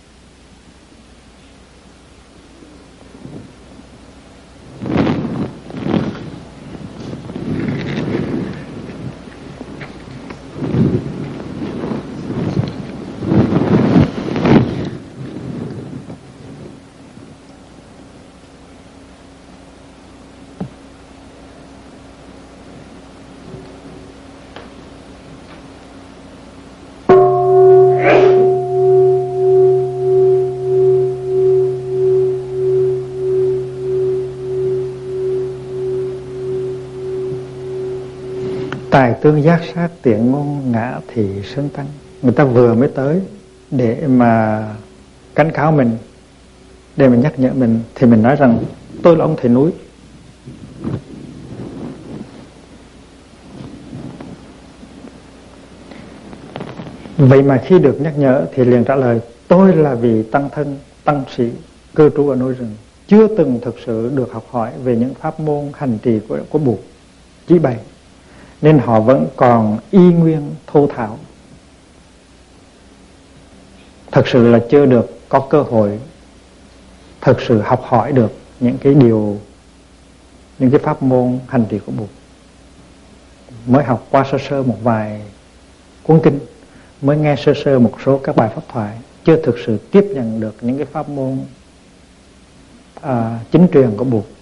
Tài tương giác sát tiện ngôn ngã thì Sơn Tăng. Người ta vừa mới tới để mà cảnh cáo mình, để mà nhắc nhở mình, thì mình nói rằng tôi là ông thầy núi. Vậy mà khi được nhắc nhở thì liền trả lời tôi là vị tăng thân, tăng sĩ cư trú ở núi rừng, chưa từng thực sự được học hỏi về những pháp môn hành trì của, của Bụt chỉ bày, nên họ vẫn còn y nguyên thô tháo. Thật sự là chưa được có cơ hội thật sự học hỏi được những cái điều, những cái pháp môn hành trì của Bụt. Mới học qua sơ sơ một vài cuốn kinh, mới nghe sơ sơ một số các bài pháp thoại, chưa thực sự tiếp nhận được những cái pháp môn à, chính truyền của Bụt.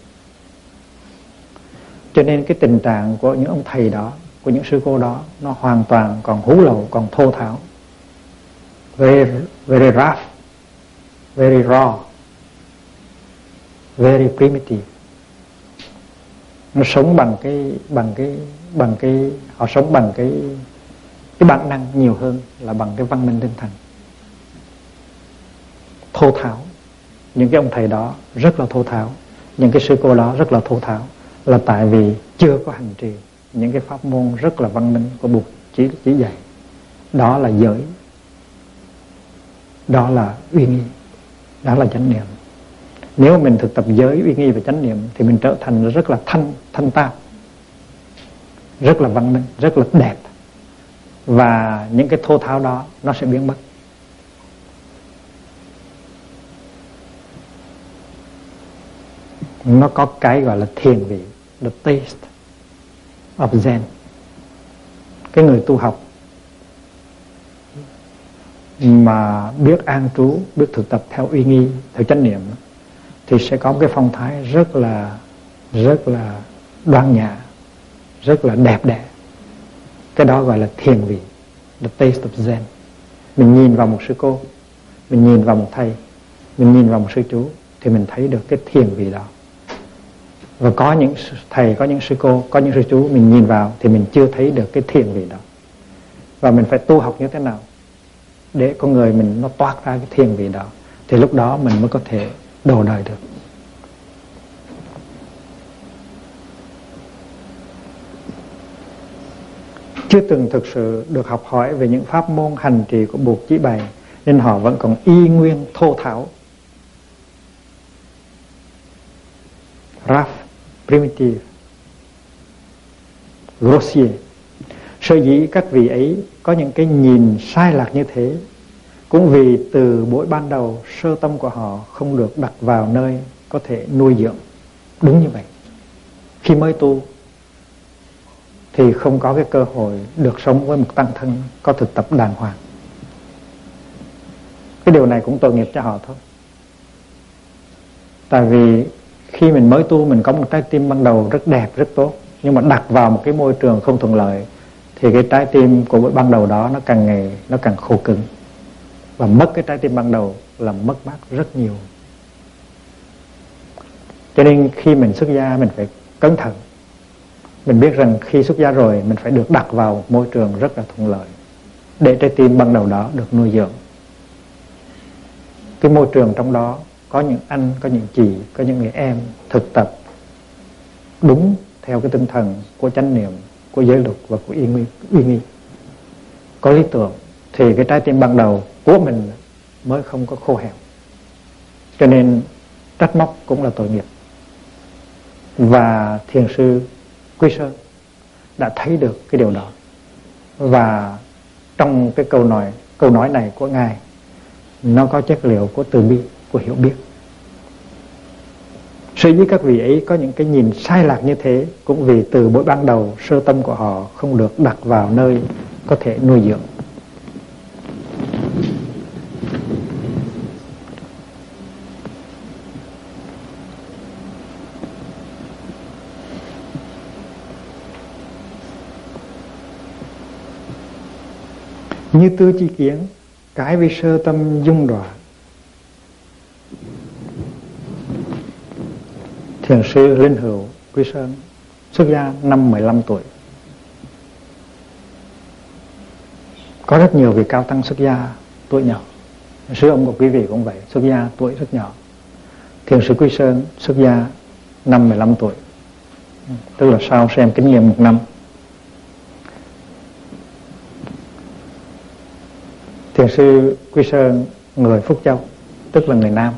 Cho nên cái tình trạng của những ông thầy đó, của những sư cô đó, nó hoàn toàn còn hú lậu, còn thô tháo, very, very rough, very raw, very primitive. Nó sống bằng cái bằng cái bằng cái họ sống bằng cái cái bản năng nhiều hơn là bằng cái văn minh tinh thần. Thô tháo. Những cái ông thầy đó rất là thô tháo, những cái sư cô đó rất là thô tháo, là tại vì chưa có hành trì những cái pháp môn rất là văn minh của Bụt chỉ chỉ dạy. Đó là giới, đó là uy nghi, đó là chánh niệm. Nếu mình thực tập giới, uy nghi và chánh niệm thì mình trở thành rất là thanh thanh tao, rất là văn minh, rất là đẹp, và những cái thô tháo đó nó sẽ biến mất. nó có cái gọi là thiền vị, the taste of Zen. Cái người tu học mà biết an trú, biết thực tập theo uy nghi, theo chánh niệm thì sẽ có một cái phong thái rất là rất là đoan nhã, rất là đẹp đẽ. Cái đó gọi là thiền vị, the taste of Zen. Mình nhìn vào một sư cô, mình nhìn vào một thầy, mình nhìn vào một sư chú thì mình thấy được cái thiền vị đó. Và có những thầy, có những sư cô, có những sư chú mình nhìn vào thì mình chưa thấy được cái thiền vị đó. Và mình phải tu học như thế nào để con người mình nó toát ra cái thiền vị đó, thì lúc đó mình mới có thể độ đời được. Chưa từng thực sự được học hỏi về những pháp môn hành trì của Bụt chỉ bày, nên họ vẫn còn y nguyên thô tháo, rough, primitive, grossier. Sở dĩ các vị ấy có những cái nhìn sai lạc như thế cũng vì từ buổi ban đầu sơ tâm của họ không được đặt vào nơi có thể nuôi dưỡng. Đúng như vậy. Khi mới tu thì không có cái cơ hội được sống với một tăng thân có thực tập đàng hoàng. Cái điều này cũng tội nghiệp cho họ thôi. Tại vì khi mình mới tu, mình có một trái tim ban đầu rất đẹp, rất tốt, nhưng mà đặt vào một cái môi trường không thuận lợi thì cái trái tim của ban đầu đó nó càng ngày nó càng khô cứng, và mất cái trái tim ban đầu là mất mát rất nhiều. Cho nên khi mình xuất gia mình phải cẩn thận. Mình biết rằng khi xuất gia rồi mình phải được đặt vào một môi trường rất là thuận lợi để trái tim ban đầu đó được nuôi dưỡng. Cái môi trường trong đó có những anh, có những chị, có những người em thực tập đúng theo cái tinh thần của chánh niệm, của giới luật và của uy nghi, uy nghi. Có lý tưởng thì cái trái tim ban đầu của mình mới không có khô heo. Cho nên trách móc cũng là tội nghiệp. Và thiền sư Quy Sơn đã thấy được cái điều đó. Và trong cái câu nói câu nói này của Ngài, nó có chất liệu của từ bi, của hiểu biết. Sở dĩ các vị ấy có những cái nhìn sai lạc như thế cũng vì từ buổi ban đầu sơ tâm của họ không được đặt vào nơi có thể nuôi dưỡng. Như tư chi kiến, cái vi sơ tâm dung đọa. Thiền sư Linh Hữu Quy Sơn xuất gia năm mười lăm tuổi. Có rất nhiều vị cao tăng xuất gia tuổi nhỏ. Sư ông của quý vị cũng vậy, xuất gia tuổi rất nhỏ. Thiền sư Quy Sơn xuất gia năm mười lăm tuổi, tức là sau xem kinh nghiệm một năm. Thiền sư Quy Sơn người Phúc Châu, tức là người Nam.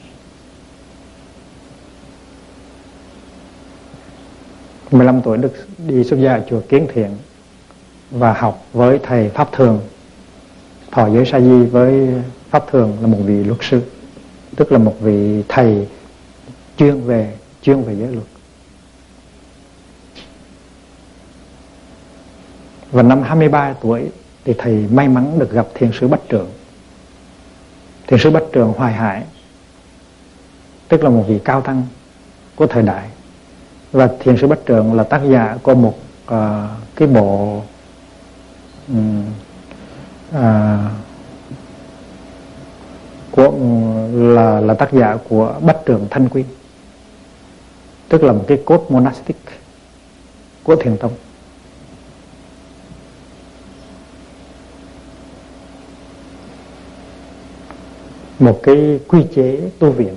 mười lăm tuổi được đi xuất gia ở chùa Kiến Thiện và học với thầy Pháp Thường, thọ giới sa di với Pháp Thường là một vị luật sư, tức là một vị thầy chuyên về chuyên về giới luật. Và năm hai mươi ba tuổi thì thầy may mắn được gặp thiền sư Bách Trượng. Thiền sư Bách Trượng Hoài Hải, tức là một vị cao tăng của thời đại. Và thiền sư Bách Trượng là tác giả của một uh, cái bộ um, uh, của là là tác giả của Bách Trượng Thanh Quy, tức là một cái code monastic của Thiền tông. Một cái quy chế tu viện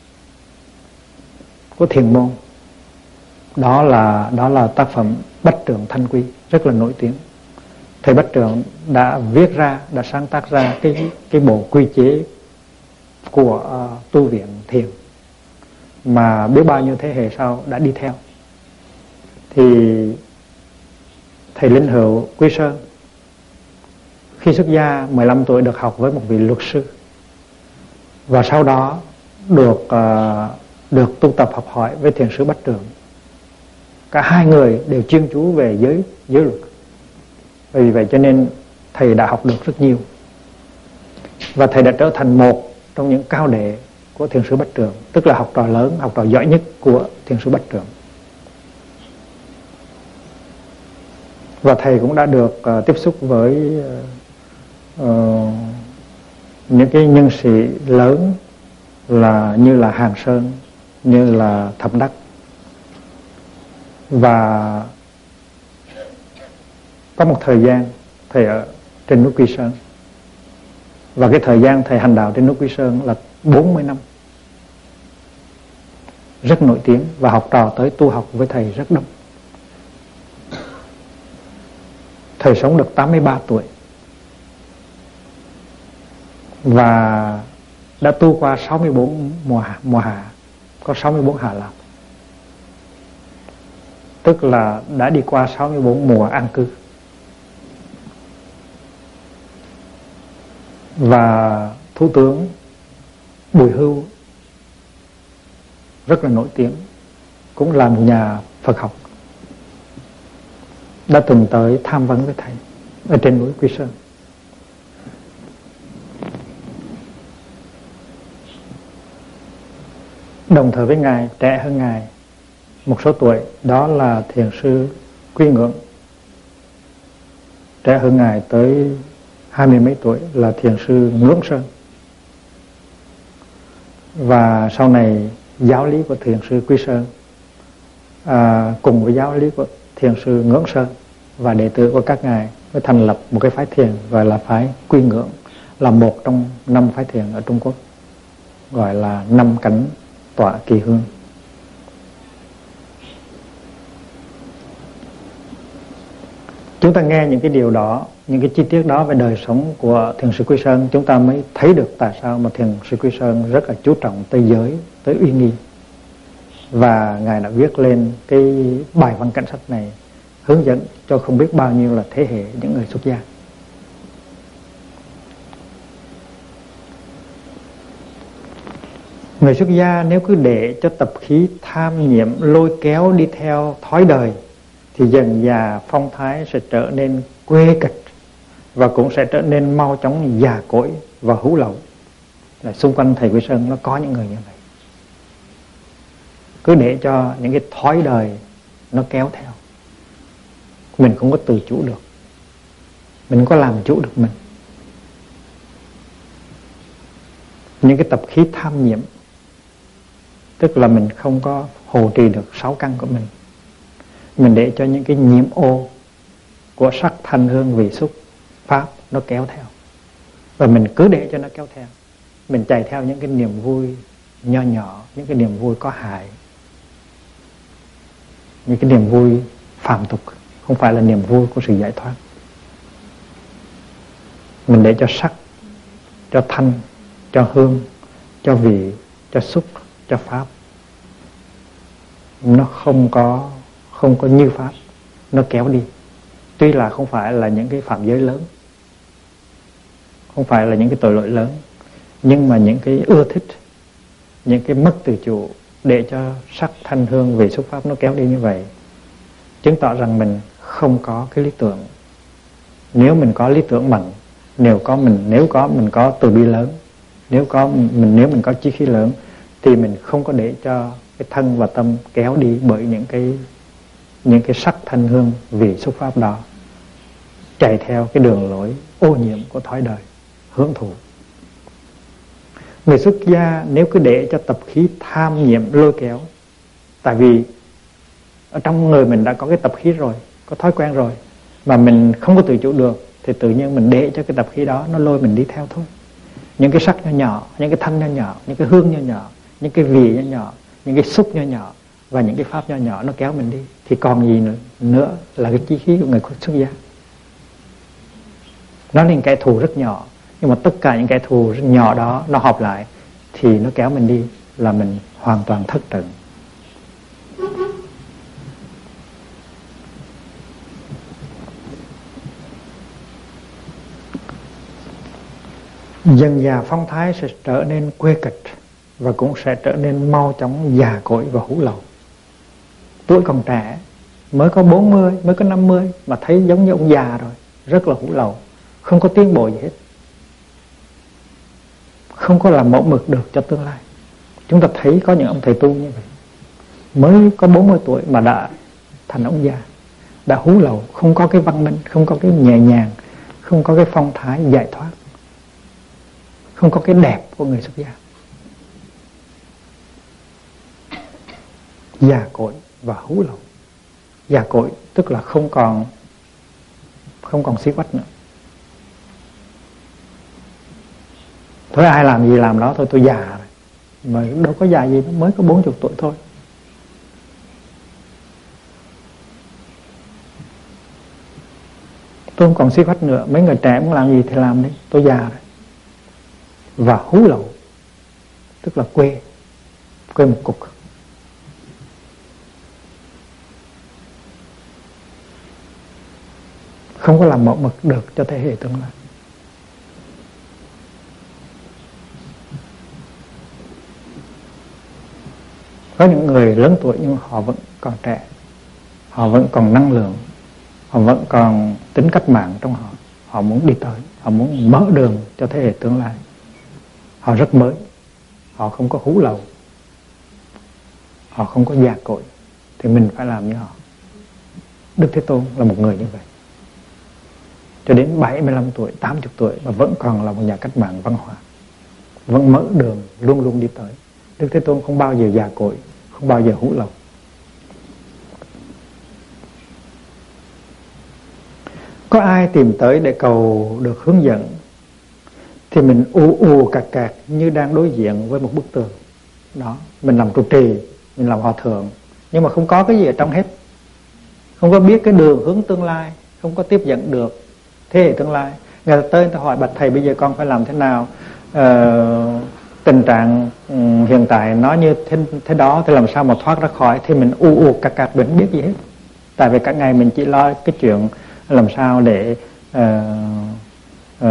của thiền môn. Đó là đó là tác phẩm Bách Trượng Thanh Quy, rất là nổi tiếng. Thầy Bách Trượng đã viết ra, đã sáng tác ra cái cái bộ quy chế của uh, tu viện thiền mà biết bao nhiêu thế hệ sau đã đi theo. Thì thầy Linh Hữu Quy Sơn khi xuất gia mười lăm tuổi được học với một vị luật sư, và sau đó được uh, được tu tập học hỏi với thiền sư Bách Trường. Cả hai người đều chuyên chú về giới giới luật. Vì vậy cho nên thầy đã học được rất nhiều, và thầy đã trở thành một trong những cao đệ của thiền sư Bách Trường, tức là học trò lớn, học trò giỏi nhất của thiền sư Bách Trường. Và thầy cũng đã được uh, tiếp xúc với uh, uh, những cái nhân sĩ lớn là như là Hàng Sơn, như là Thẩm Đắc. Và có một thời gian thầy ở trên núi Quy Sơn, và cái thời gian thầy hành đạo trên núi Quy Sơn là bốn mươi năm, rất nổi tiếng, và học trò tới tu học với thầy rất đông. Thầy sống được tám mươi ba tuổi và đã tu qua sáu mươi bốn mùa, mùa hạ, có sáu mươi bốn hạ lạc, tức là đã đi qua sáu mươi bốn mùa an cư. Và Thủ tướng Bùi Hưu rất là nổi tiếng, cũng là một nhà Phật học, đã từng tới tham vấn với thầy ở trên núi Quy Sơn. Đồng thời với ngài, trẻ hơn ngài một số tuổi, đó là thiền sư Quy Ngưỡng, trẻ hơn ngài tới hai mươi mấy tuổi, là thiền sư Ngưỡng Sơn. Và sau này giáo lý của thiền sư Quy Sơn à, cùng với giáo lý của thiền sư Ngưỡng Sơn và đệ tử của các ngài mới thành lập một cái phái thiền gọi là phái Quy Ngưỡng, là một trong năm phái thiền ở Trung Quốc, gọi là năm cảnh tọa kỳ hương. Chúng ta nghe những cái điều đó, những cái chi tiết đó về đời sống của thiền sư Quy Sơn, chúng ta mới thấy được tại sao mà thiền sư Quy Sơn rất là chú trọng tới giới, tới uy nghi. Và ngài đã viết lên cái bài văn cảnh sách này, hướng dẫn cho không biết bao nhiêu là thế hệ những người xuất gia. Người xuất gia nếu cứ để cho tập khí tham nhiễm lôi kéo đi theo thói đời, thì dần dà phong thái sẽ trở nên quê cật, và cũng sẽ trở nên mau chóng già cỗi và hú lậu. Là xung quanh thầy Quy Sơn nó có những người như vậy, cứ để cho những cái thói đời nó kéo theo, mình không có tự chủ được, mình không có làm chủ được mình. Những cái tập khí tham nhiễm, tức là mình không có hộ trì được sáu căn của mình. Mình để cho những cái nhiễm ô của sắc thanh hương vị xúc pháp nó kéo theo, và mình cứ để cho nó kéo theo. Mình chạy theo những cái niềm vui nho nhỏ, những cái niềm vui có hại, những cái niềm vui phàm tục, không phải là niềm vui của sự giải thoát. Mình để cho sắc, cho thanh, cho hương, cho vị, cho xúc, cho pháp nó không có không có như pháp, nó kéo đi. Tuy là không phải là những cái phạm giới lớn, không phải là những cái tội lỗi lớn, nhưng mà những cái ưa thích, những cái mất tự chủ để cho sắc thanh hương vị xúc pháp nó kéo đi như vậy, chứng tỏ rằng mình không có cái lý tưởng. Nếu mình có lý tưởng mạnh, nếu có mình nếu có mình có từ bi lớn, nếu có mình nếu mình có chí khí lớn, thì mình không có để cho cái thân và tâm kéo đi bởi những cái những cái sắc thanh hương vị xúc pháp đó, chạy theo cái đường lối ô nhiễm của thói đời hưởng thụ. Người xuất gia nếu cứ để cho tập khí tham nhiễm lôi kéo, tại vì ở trong người mình đã có cái tập khí rồi, có thói quen rồi, mà mình không có tự chủ được, thì tự nhiên mình để cho cái tập khí đó nó lôi mình đi theo thôi. Những cái sắc nho nhỏ, những cái thanh nho nhỏ, những cái hương nho nhỏ, những cái vị nho nhỏ, những cái xúc nho nhỏ và những cái pháp nho nhỏ nó kéo mình đi, thì còn gì nữa, nữa là cái chí khí của người xuất gia. Nó là những kẻ thù rất nhỏ, nhưng mà tất cả những kẻ thù rất nhỏ đó nó hợp lại thì nó kéo mình đi, là mình hoàn toàn thất trận. Dần dà phong thái sẽ trở nên quê kịch, và cũng sẽ trở nên mau chóng già cỗi và hú lậu. Tuổi còn trẻ, mới có bốn mươi, mới có năm mươi mà thấy giống như ông già rồi, rất là hú lậu, không có tiến bộ gì hết, không có làm mẫu mực được cho tương lai. Chúng ta thấy có những ông thầy tu như vậy, mới có bốn mươi tuổi mà đã thành ông già, đã hú lậu, không có cái văn minh, không có cái nhẹ nhàng, không có cái phong thái giải thoát, không có cái đẹp của người xuất gia. Già cỗi và hú lậu. Già cỗi tức là không còn không còn xí quách nữa. Thôi ai làm gì làm đó thôi, tôi già rồi. Mà đâu có già gì, mới có bốn mươi tuổi thôi. Tôi không còn xí quách nữa. Mấy người trẻ muốn làm gì thì làm đi, tôi già rồi. Và hú lậu tức là quê, quê một cục. Không có làm mẫu mực được cho thế hệ tương lai. Có những người lớn tuổi nhưng họ vẫn còn trẻ, họ vẫn còn năng lượng, họ vẫn còn tính cách mạng trong họ. Họ muốn đi tới, họ muốn mở đường cho thế hệ tương lai. Họ rất mới, họ không có hú lậu, họ không có già cỗi, thì mình phải làm như họ. Đức Thế Tôn là một người như vậy, cho đến bảy mươi lăm tuổi, tám mươi tuổi mà vẫn còn là một nhà cách mạng văn hóa, vẫn mở đường, luôn luôn đi tới. Đức Thế Tôn không bao giờ già cỗi, không bao giờ hú lậu. Có ai tìm tới để cầu được hướng dẫn thì mình u u cạc cạc như đang đối diện với một bức tường. Đó, mình làm trụ trì, mình làm hòa thượng, nhưng mà không có cái gì ở trong hết. Không có biết cái đường hướng tương lai, không có tiếp dẫn được thế hệ tương lai. Người ta tới người ta hỏi bạch thầy bây giờ con phải làm thế nào, ờ, tình trạng um, hiện tại nó như thế, thế đó thì làm sao mà thoát ra khỏi. Thì mình u u cạc cạc, mình không biết gì hết. Tại vì cả ngày mình chỉ lo cái chuyện làm sao để uh, uh,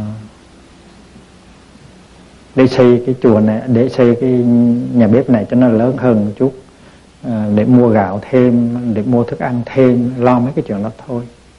để xây cái chùa này, để xây cái nhà bếp này cho nó lớn hơn một chút, uh, để mua gạo thêm, để mua thức ăn thêm, lo mấy cái chuyện đó thôi.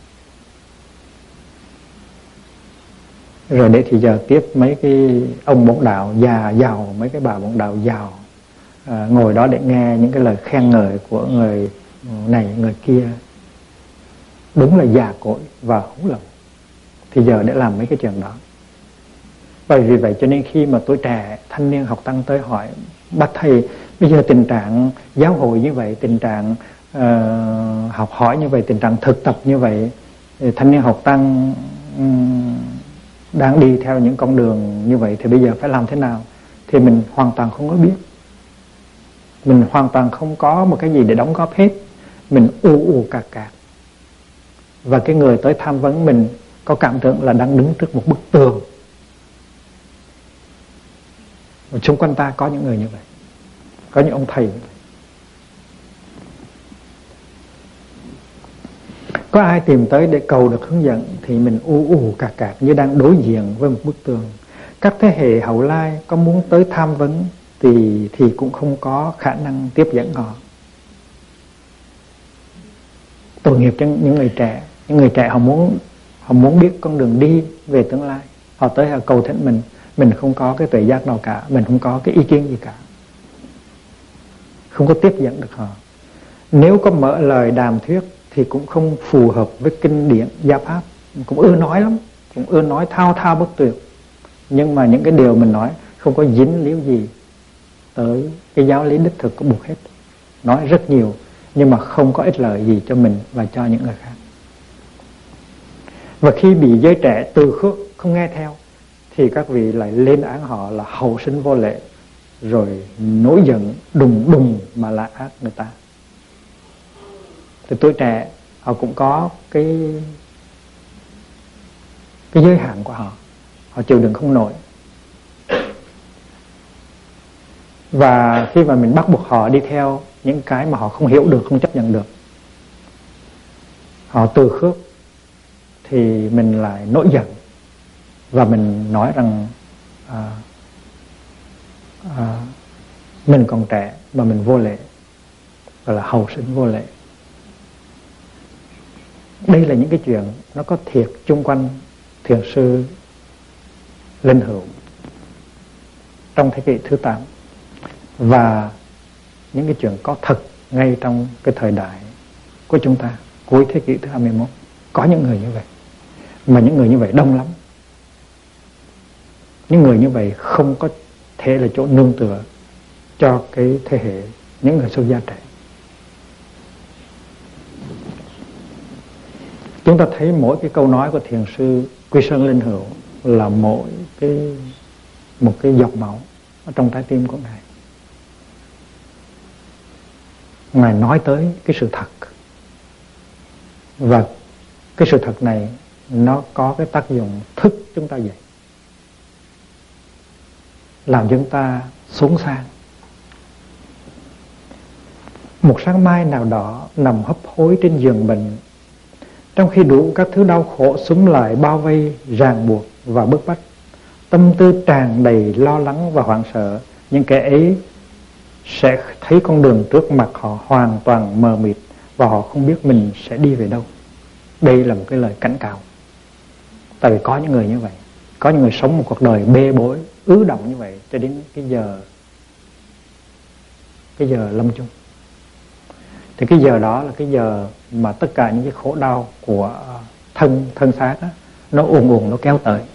Rồi để thì giờ tiếp mấy cái ông bổn đạo già giàu, mấy cái bà bổn đạo giàu, à, ngồi đó để nghe những cái lời khen ngợi của người này người kia. Đúng là già cỗi và hú lậu. Thì giờ để làm mấy cái chuyện đó. Bởi vì vậy cho nên khi mà tuổi trẻ, thanh niên học tăng tới hỏi bạch thầy bây giờ tình trạng giáo hội như vậy, tình trạng uh, học hỏi như vậy, tình trạng thực tập như vậy, thanh niên học tăng um, đang đi theo những con đường như vậy thì bây giờ phải làm thế nào? Thì mình hoàn toàn không có biết. Mình hoàn toàn không có một cái gì để đóng góp hết. Mình u u cạc cạc. Và cái người tới tham vấn mình có cảm tưởng là đang đứng trước một bức tường. Và xung quanh ta có những người như vậy, có những ông thầy như vậy. Có ai tìm tới để cầu được hướng dẫn thì mình u u cạc cạc như đang đối diện với một bức tường. Các thế hệ hậu lai có muốn tới tham vấn thì, thì cũng không có khả năng tiếp dẫn họ. Tội nghiệp cho những người trẻ. Những người trẻ họ muốn, họ muốn biết con đường đi về tương lai. Họ tới họ cầu thỉnh mình. Mình không có cái tuệ giác nào cả, mình không có cái ý kiến gì cả, không có tiếp dẫn được họ. Nếu có mở lời đàm thuyết thì cũng không phù hợp với kinh điển gia pháp. Cũng ưa nói lắm, cũng ưa nói thao thao bất tuyệt, nhưng mà những cái điều mình nói không có dính líu gì tới cái giáo lý đích thực của Bụt hết. Nói rất nhiều nhưng mà không có ích lợi gì cho mình và cho những người khác. Và khi bị giới trẻ từ khước không nghe theo thì các vị lại lên án họ là hậu sinh vô lễ, rồi nổi giận đùng đùng mà la ác người ta. Thì tuổi trẻ họ cũng có cái cái giới hạn của họ, họ chịu đựng không nổi. Và khi mà mình bắt buộc họ đi theo những cái mà họ không hiểu được, không chấp nhận được, họ từ khước, thì mình lại nổi giận. Và mình nói rằng à, à, Mình còn trẻ mà mình vô lễ, gọi là hậu sinh vô lễ. Đây là những cái chuyện nó có thiệt chung quanh thiền sư Linh Hữu trong thế kỷ thứ tám, và những cái chuyện có thật ngay trong cái thời đại của chúng ta cuối thế kỷ thứ hai mươi mốt. Có những người như vậy, mà những người như vậy đông lắm. Những người như vậy không có thể là chỗ nương tựa cho cái thế hệ những người xuất gia trẻ. Chúng ta thấy mỗi cái câu nói của thiền sư Quy Sơn Linh Hữu là mỗi cái một cái giọt máu ở trong trái tim của Ngài. Ngài nói tới cái sự thật, và cái sự thật này nó có cái tác dụng thức chúng ta dậy, làm chúng ta xuống sang. Một sáng mai nào đó nằm hấp hối trên giường bệnh, trong khi đủ các thứ đau khổ xúm lại bao vây, ràng buộc và bức bách, tâm tư tràn đầy lo lắng và hoảng sợ, những kẻ ấy sẽ thấy con đường trước mặt họ hoàn toàn mờ mịt và họ không biết mình sẽ đi về đâu. Đây là một cái lời cảnh cáo. Tại vì có những người như vậy, có những người sống một cuộc đời bê bối, ứ động như vậy cho đến cái giờ cái giờ lâm chung. Thì cái giờ đó là cái giờ mà tất cả những cái khổ đau của thân thân xác đó, nó ùn ùn nó kéo tới.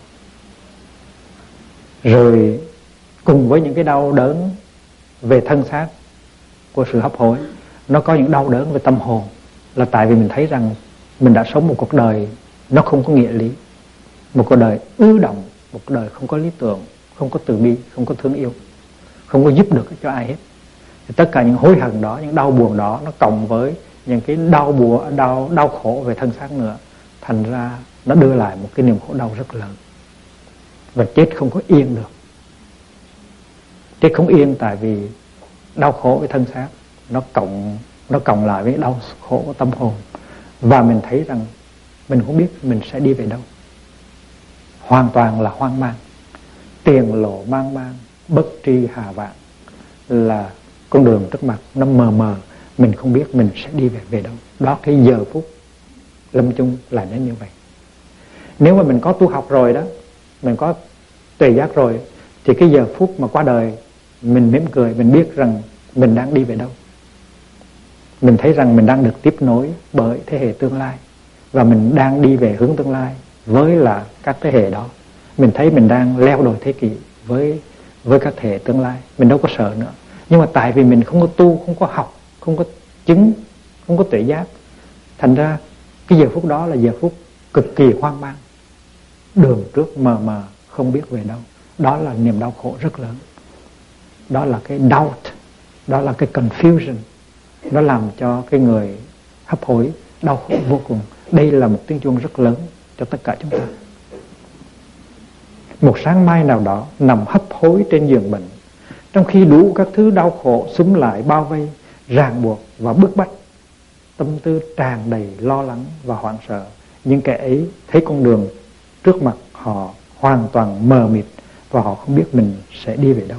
Rồi cùng với những cái đau đớn về thân xác của sự hấp hối, nó có những đau đớn về tâm hồn, là tại vì mình thấy rằng mình đã sống một cuộc đời nó không có nghĩa lý, một cuộc đời ứ động, một cuộc đời không có lý tưởng, không có từ bi, không có thương yêu, không có giúp được cho ai hết. Thì tất cả những hối hận đó, những đau buồn đó, nó cộng với những cái đau buồn, đau đau khổ về thân xác nữa, thành ra nó đưa lại một cái niềm khổ đau rất lớn. Và chết không có yên được. Chết không yên tại vì đau khổ với thân xác nó cộng nó cộng lại với đau khổ của tâm hồn, và mình thấy rằng mình không biết mình sẽ đi về đâu. Hoàn toàn là hoang mang, tiền lộ mang mang, bất tri hà vạn, là con đường trước mặt nó mờ mờ, mình không biết mình sẽ đi về về đâu. Đó, cái giờ phút lâm chung là nó như vậy. Nếu mà mình có tu học rồi đó, mình có tuệ giác rồi, thì cái giờ phút mà qua đời, mình mỉm cười, mình biết rằng mình đang đi về đâu. Mình thấy rằng mình đang được tiếp nối bởi thế hệ tương lai, và mình đang đi về hướng tương lai với là các thế hệ đó. Mình thấy mình đang leo đồi thế kỷ với với các thế hệ tương lai. Mình đâu có sợ nữa. Nhưng mà tại vì mình không có tu, không có học, không có chứng, không có tuệ giác, thành ra cái giờ phút đó là giờ phút cực kỳ hoang mang, đường trước mờ mờ, không biết về đâu. Đó là niềm đau khổ rất lớn. Đó là cái doubt, đó là cái confusion. Nó làm cho cái người hấp hối đau khổ vô cùng. Đây là một tiếng chuông rất lớn cho tất cả chúng ta. Một sáng mai nào đó nằm hấp hối trên giường bệnh, trong khi đủ các thứ đau khổ xúm lại bao vây, ràng buộc và bức bách, tâm tư tràn đầy lo lắng và hoảng sợ, những kẻ ấy thấy con đường trước mặt họ hoàn toàn mờ mịt và họ không biết mình sẽ đi về đâu.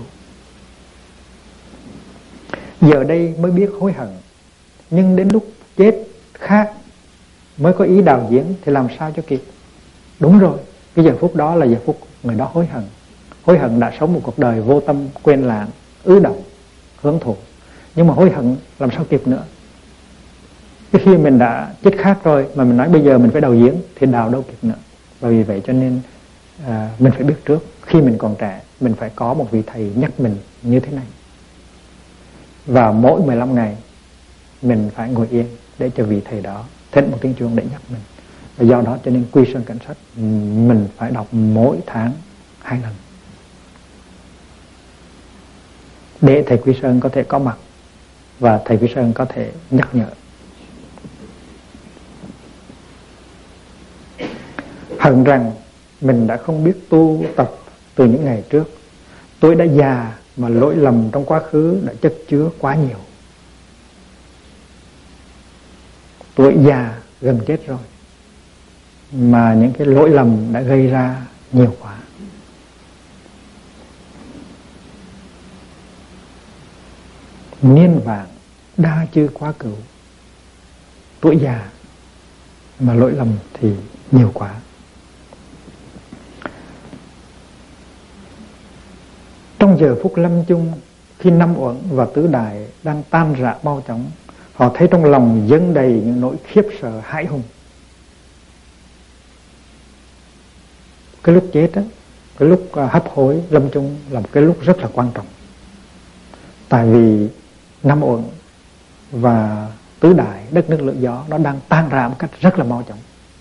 Giờ đây mới biết hối hận, nhưng đến lúc chết khác mới có ý đào giếng thì làm sao cho kịp. Đúng rồi, cái giờ phút đó là giờ phút người đó hối hận. Hối hận đã sống một cuộc đời vô tâm, quên lãng, ứ động, hưởng thụ. Nhưng mà hối hận làm sao kịp nữa. Cái khi mình đã chết khác rồi mà mình nói bây giờ mình phải đào giếng thì đào đâu kịp nữa. Và vì vậy cho nên à, mình phải biết trước, khi mình còn trẻ mình phải có một vị thầy nhắc mình như thế này. Và mỗi mười lăm ngày mình phải ngồi yên để cho vị thầy đó thỉnh một tiếng chuông để nhắc mình. Và do đó cho nên Quy Sơn Cảnh Sách mình phải đọc mỗi tháng hai lần, để thầy Quy Sơn có thể có mặt và thầy Quy Sơn có thể nhắc nhở. Hận rằng mình đã không biết tu tập từ những ngày trước. Tôi đã già mà lỗi lầm trong quá khứ đã chất chứa quá nhiều. Tôi già gần chết rồi mà những cái lỗi lầm đã gây ra nhiều quá. niên vạn đa chư quá cửu. Tuổi già mà lỗi lầm thì nhiều quá. Trong giờ phút lâm chung, khi năm uẩn và tứ đại đang tan rã mau chóng, họ thấy trong lòng dâng đầy những nỗi khiếp sợ hãi hùng. Cái lúc chết đó, cái lúc hấp hối lâm chung là một cái lúc rất là quan trọng. Tại vì năm uẩn và tứ đại đất nước lửa gió nó đang tan rã một cách rất là mau chóng.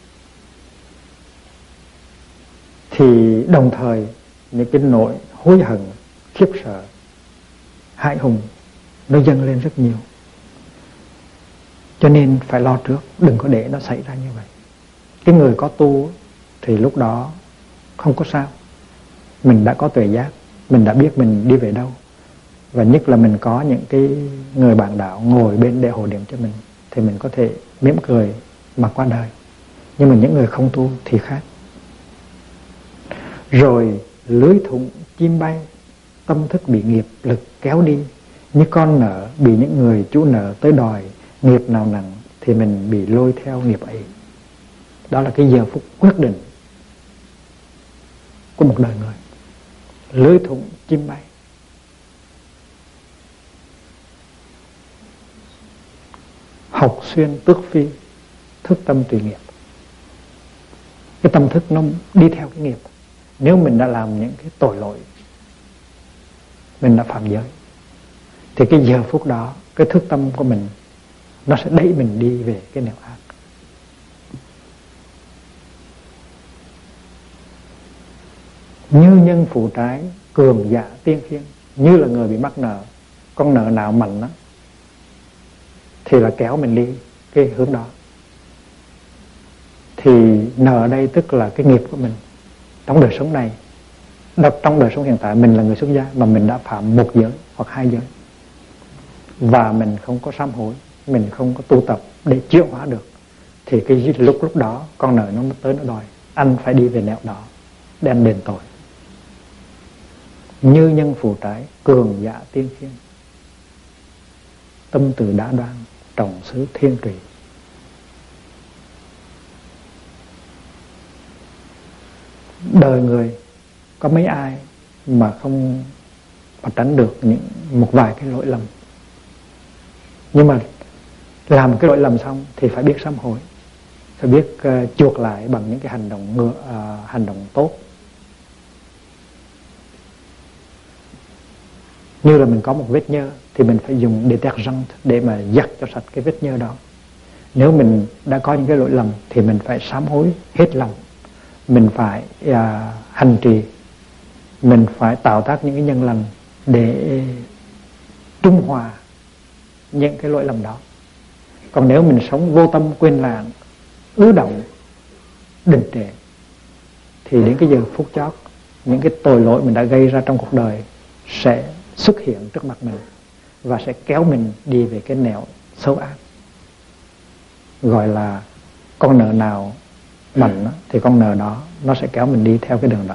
Thì đồng thời những cái nỗi hối hận, khiếp sợ, hãi hùng nó dâng lên rất nhiều. Cho nên phải lo trước, đừng có để nó xảy ra như vậy. Cái người có tu thì lúc đó không có sao. Mình đã có tuệ giác, mình đã biết mình đi về đâu. Và nhất là mình có những cái người bạn đạo ngồi bên để hộ niệm cho mình, thì mình có thể mỉm cười mà qua đời. Nhưng mà những người không tu thì khác. Rồi lưới thủng chim bay, tâm thức bị nghiệp lực kéo đi, như con nợ bị những người chủ nợ tới đòi, nghiệp nào nặng thì mình bị lôi theo nghiệp ấy. Đó là cái giờ phút quyết định của một đời người. Lưới thủng chim bay. Học xuyên tước phi, thức tâm tùy nghiệp. Cái tâm thức nó đi theo cái nghiệp. Nếu mình đã làm những cái tội lỗi, mình đã phạm giới, thì cái giờ phút đó cái thức tâm của mình nó sẽ đẩy mình đi về cái nẻo ác. Như nhân phụ trái, cường dạ tiên khiên. Như là người bị mắc nợ, con nợ nào mạnh đó thì là kéo mình đi cái hướng đó. Thì nợ ở đây tức là cái nghiệp của mình trong đời sống này. Trong đời sống hiện tại mình là người xuất gia mà mình đã phạm một giới hoặc hai giới, và mình không có sám hối, mình không có tu tập để chuyển hóa được, thì cái lúc lúc đó con nợ nó tới nó đòi anh phải đi về nẻo đó để anh đền tội. Như nhân phụ trái, cường dạ tiên khiên. Tâm từ đã đoan, trọng xứ thiên trì. Đời người có mấy ai mà không mà tránh được những một vài cái lỗi lầm. Nhưng mà làm cái lỗi lầm xong thì phải biết sám hối, phải biết uh, chuộc lại bằng những cái hành động ngừa, uh, hành động tốt. Như là mình có một vết nhơ thì mình phải dùng detergent để mà giặt cho sạch cái vết nhơ đó. Nếu mình đã có những cái lỗi lầm thì mình phải sám hối hết lòng. Mình phải uh, hành trì, mình phải tạo tác những cái nhân lành để trung hòa những cái lỗi lầm đó. Còn nếu mình sống vô tâm quên lãng, ứ động, đình trệ, thì đến cái giờ phút chót, những cái tội lỗi mình đã gây ra trong cuộc đời sẽ xuất hiện trước mặt mình và sẽ kéo mình đi về cái nẻo xấu ác. Gọi là con nợ nào mạnh đó, thì con nợ đó nó sẽ kéo mình đi theo cái đường đó.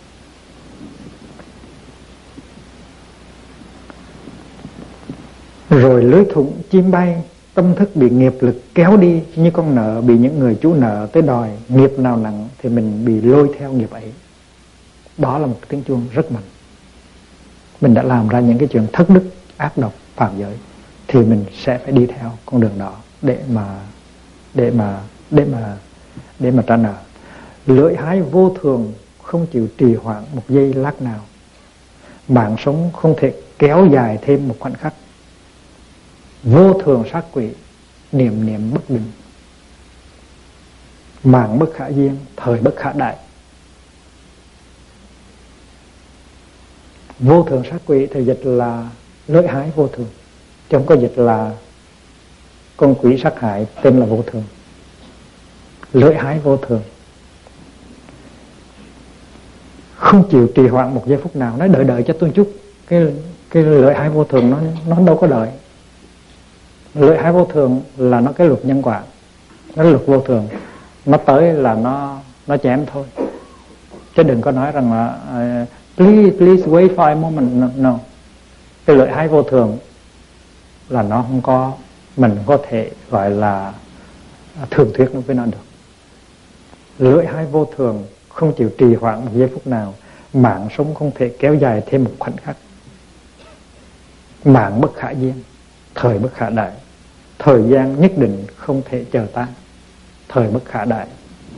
Rồi lưới thủng chim bay, tâm thức bị nghiệp lực kéo đi, như con nợ bị những người chủ nợ tới đòi, nghiệp nào nặng thì mình bị lôi theo nghiệp ấy. Đó là một tiếng chuông rất mạnh. Mình đã làm ra những cái chuyện thất đức, ác độc, phạm giới, thì mình sẽ phải đi theo con đường đó để mà để mà để mà để mà trả nợ. Lưỡi hái vô thường, không chịu trì hoãn một giây lát nào. Mạng sống không thể kéo dài thêm một khoảnh khắc. Vô thường sát quỷ, niệm niệm bất định. Mạng bất khả duyên, thời bất khả đại. Vô thường sát quỷ thì dịch là lưỡi hái vô thường, chứ không có dịch là con quỷ sát hại tên là vô thường. Lưỡi hái vô thường, không chịu trì hoãn một giây phút nào. Nói đợi đợi cho tôi chút. Cái cái lưỡi hái vô thường nó nó đâu có đợi. Lưỡi hái vô thường là nó cái luật nhân quả, nó luật vô thường, nó tới là nó nó chém thôi. Chứ đừng có nói rằng là uh, please please wait for a moment. No, no. Cái lưỡi hái vô thường là nó không có, mình không có thể gọi là thường thuyết với nó được. Lưỡi hai vô thường, không chịu trì hoãn một giây phút nào. Mạng sống không thể kéo dài thêm một khoảnh khắc. Mạng bất khả duyên, thời bất khả đại. Thời gian nhất định không thể chờ ta, thời bất khả đại.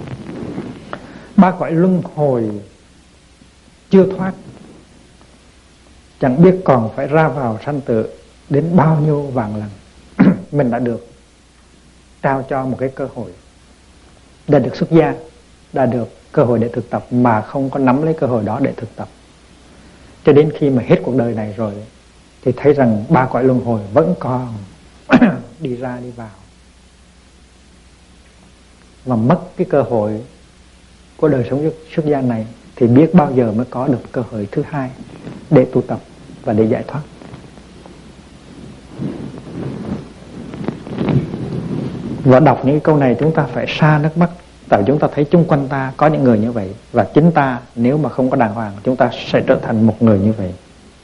Ba cõi luân hồi chưa thoát, chẳng biết còn phải ra vào sanh tử đến bao nhiêu vạn lần. Mình đã được trao cho một cái cơ hội, đã được xuất gia, đã được cơ hội để thực tập, mà không có nắm lấy cơ hội đó để thực tập. Cho đến khi mà hết cuộc đời này rồi thì thấy rằng ba cõi luân hồi vẫn còn đi ra đi vào, mà mất cái cơ hội của đời sống xuất gia này thì biết bao giờ mới có được cơ hội thứ hai để tu tập và để giải thoát. Và đọc những câu này chúng ta phải xa nước mắt, tại chúng ta thấy chung quanh ta có những người như vậy, và chính ta nếu mà không có đàng hoàng chúng ta sẽ trở thành một người như vậy.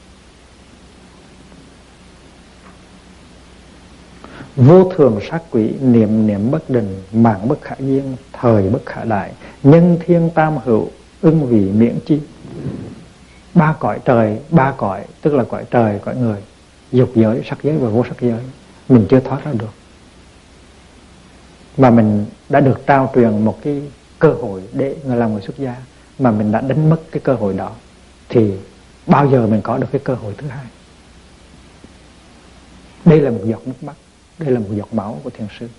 Vô thường sát quỷ, niệm niệm bất định, mạng bất khả duyên, thời bất khả đại, nhân thiên tam hữu, ưng vị miễn chi. Ba cõi trời, ba cõi tức là cõi trời, cõi người, dục giới, sắc giới và vô sắc giới, mình chưa thoát ra được. Mà mình đã được trao truyền một cái cơ hội để người làm người xuất gia, mà mình đã đánh mất cái cơ hội đó, thì bao giờ mình có được cái cơ hội thứ hai? Đây là một giọt nước mắt, đây là một giọt máu của thiền sư.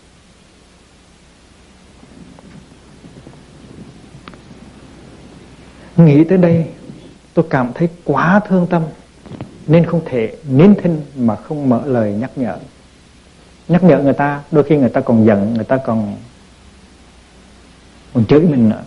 Nghĩ tới đây tôi cảm thấy quá thương tâm, nên không thể nín thinh mà không mở lời nhắc nhở. Nhắc nhở người ta, đôi khi người ta còn giận, người ta còn còn chửi mình nữa.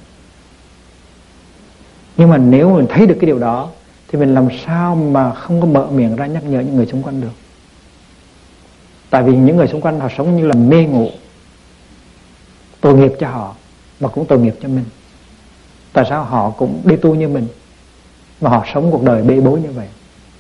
Nhưng mà nếu mình thấy được cái điều đó thì mình làm sao mà không có mở miệng ra nhắc nhở những người xung quanh được. Tại vì những người xung quanh họ sống như là mê ngủ, tội nghiệp cho họ mà cũng tội nghiệp cho mình. Tại sao họ cũng đi tu như mình mà họ sống cuộc đời bê bối như vậy?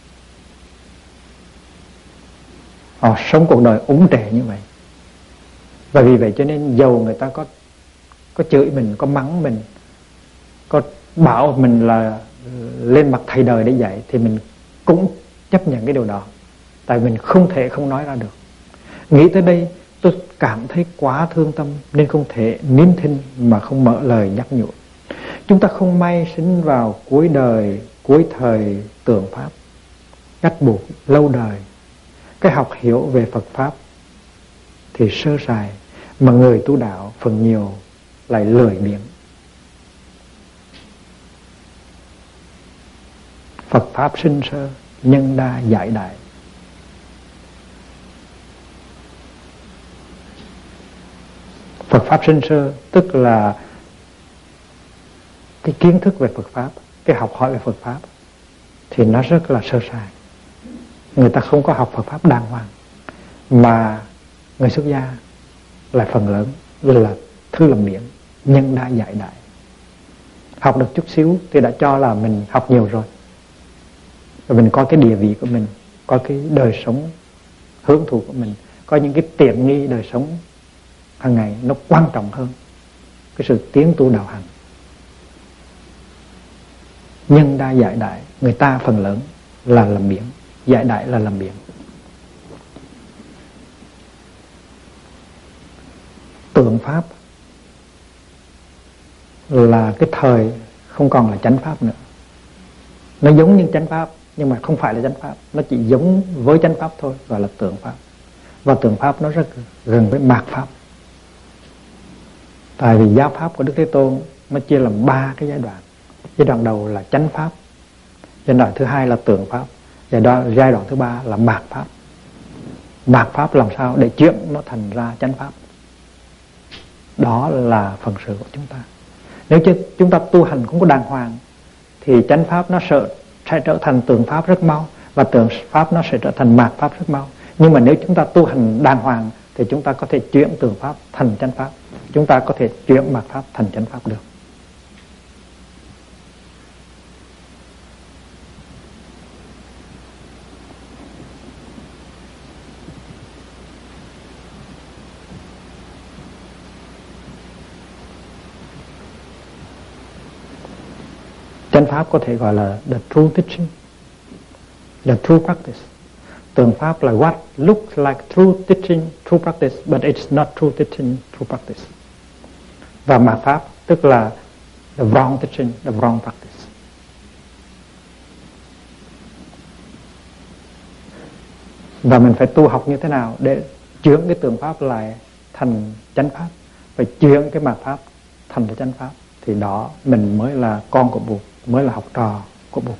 Họ sống cuộc đời úng trệ như vậy. Và vì vậy cho nên dầu người ta có có chửi mình, có mắng mình, có bảo mình là lên mặt thầy đời để dạy, thì mình cũng chấp nhận cái điều đó. Tại mình không thể không nói ra được. Nghĩ tới đây tôi cảm thấy quá thương tâm, nên không thể nín thinh mà không mở lời nhắc nhủ. Chúng ta không may sinh vào cuối đời, cuối thời tượng Pháp, gắt buộc lâu đời. Cái học hiểu về Phật Pháp thì sơ sài, mà người tu đạo phần nhiều lại lười biếng. Phật Pháp sinh sơ, nhân đa giải đại. Phật Pháp sinh sơ tức là cái kiến thức về Phật Pháp, cái học hỏi về Phật Pháp thì nó rất là sơ sài. Người ta không có học Phật Pháp đàng hoàng, mà người xuất gia lại phần lớn là thư lầm điển, nhân đa giải đại. Học được chút xíu thì đã cho là mình học nhiều rồi, và mình có cái địa vị của mình, có cái đời sống hưởng thụ của mình, có những cái tiện nghi đời sống hàng ngày nó quan trọng hơn cái sự tiến tu đạo hành. Nhân đa giải đại, người ta phần lớn là làm biếng, giải đại là làm biếng. Tượng Pháp là cái thời không còn là chánh Pháp nữa. Nó giống như chánh Pháp nhưng mà không phải là chánh Pháp, nó chỉ giống với chánh Pháp thôi, gọi là tượng Pháp. Và tượng Pháp nó rất gần với mạt Pháp. Tại vì giáo Pháp của Đức Thế Tôn nó chia làm ba cái giai đoạn. Giai đoạn đầu là chánh Pháp, giai đoạn thứ hai là tượng Pháp, giai đoạn, giai đoạn thứ ba là mạt Pháp. Mạt Pháp làm sao để chuyển nó thành ra chánh Pháp? Đó là phần sự của chúng ta. Nếu chứ chúng ta tu hành không có đàng hoàng thì chánh Pháp nó sợ sẽ trở thành tượng Pháp rất mau, và tượng Pháp nó sẽ trở thành mạt Pháp rất mau. Nhưng mà nếu chúng ta tu hành đàng hoàng thì chúng ta có thể chuyển tượng Pháp thành chánh Pháp, chúng ta có thể chuyển mạt Pháp thành chánh Pháp được. Chánh pháp có thể gọi là the true teaching, the true practice. Tượng pháp là what looks like true teaching, true practice, but it's not true teaching, true practice. Và mạt pháp tức là the wrong teaching, the wrong practice. Và mình phải tu học như thế nào để chuyển cái tượng pháp lại thành chánh pháp, phải chuyển cái mạt pháp thành chánh pháp, thì đó mình mới là con của Bụt, mới là học trò của Bụt.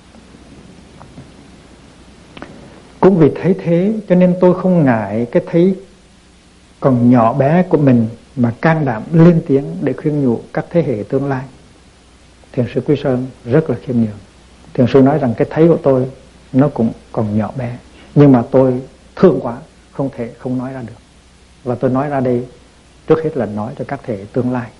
Cũng vì thấy thế cho nên tôi không ngại cái thấy còn nhỏ bé của mình mà can đảm lên tiếng để khuyên nhủ các thế hệ tương lai. Thiền sư Quý Sơn rất là khiêm nhường. Thiền sư nói rằng cái thấy của tôi nó cũng còn nhỏ bé, nhưng mà tôi thương quá, không thể không nói ra được. Và tôi nói ra đây trước hết là nói cho các thế hệ tương lai.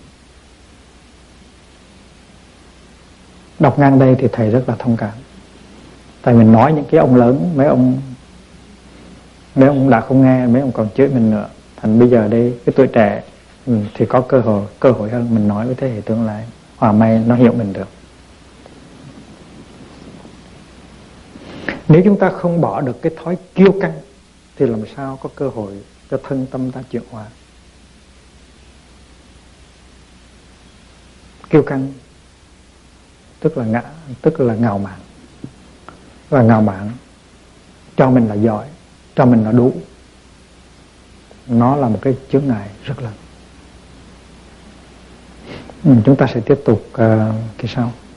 Đọc ngang đây thì thầy rất là thông cảm. Tại mình nói những cái ông lớn, mấy ông mấy ông đã không nghe, mấy ông còn chửi mình nữa. Thành bây giờ đây cái tuổi trẻ thì có cơ hội cơ hội hơn, mình nói với thế hệ tương lai, hòa may nó hiểu mình được. Nếu chúng ta không bỏ được cái thói kiêu căng thì làm sao có cơ hội cho thân tâm ta chuyển hóa. Kiêu căng tức là ngã, tức là ngạo mạn. Và ngạo mạn cho mình là giỏi, cho mình là đủ, nó là một cái chướng ngại rất lớn. Ừ, chúng ta sẽ tiếp tục uh, kỳ sau.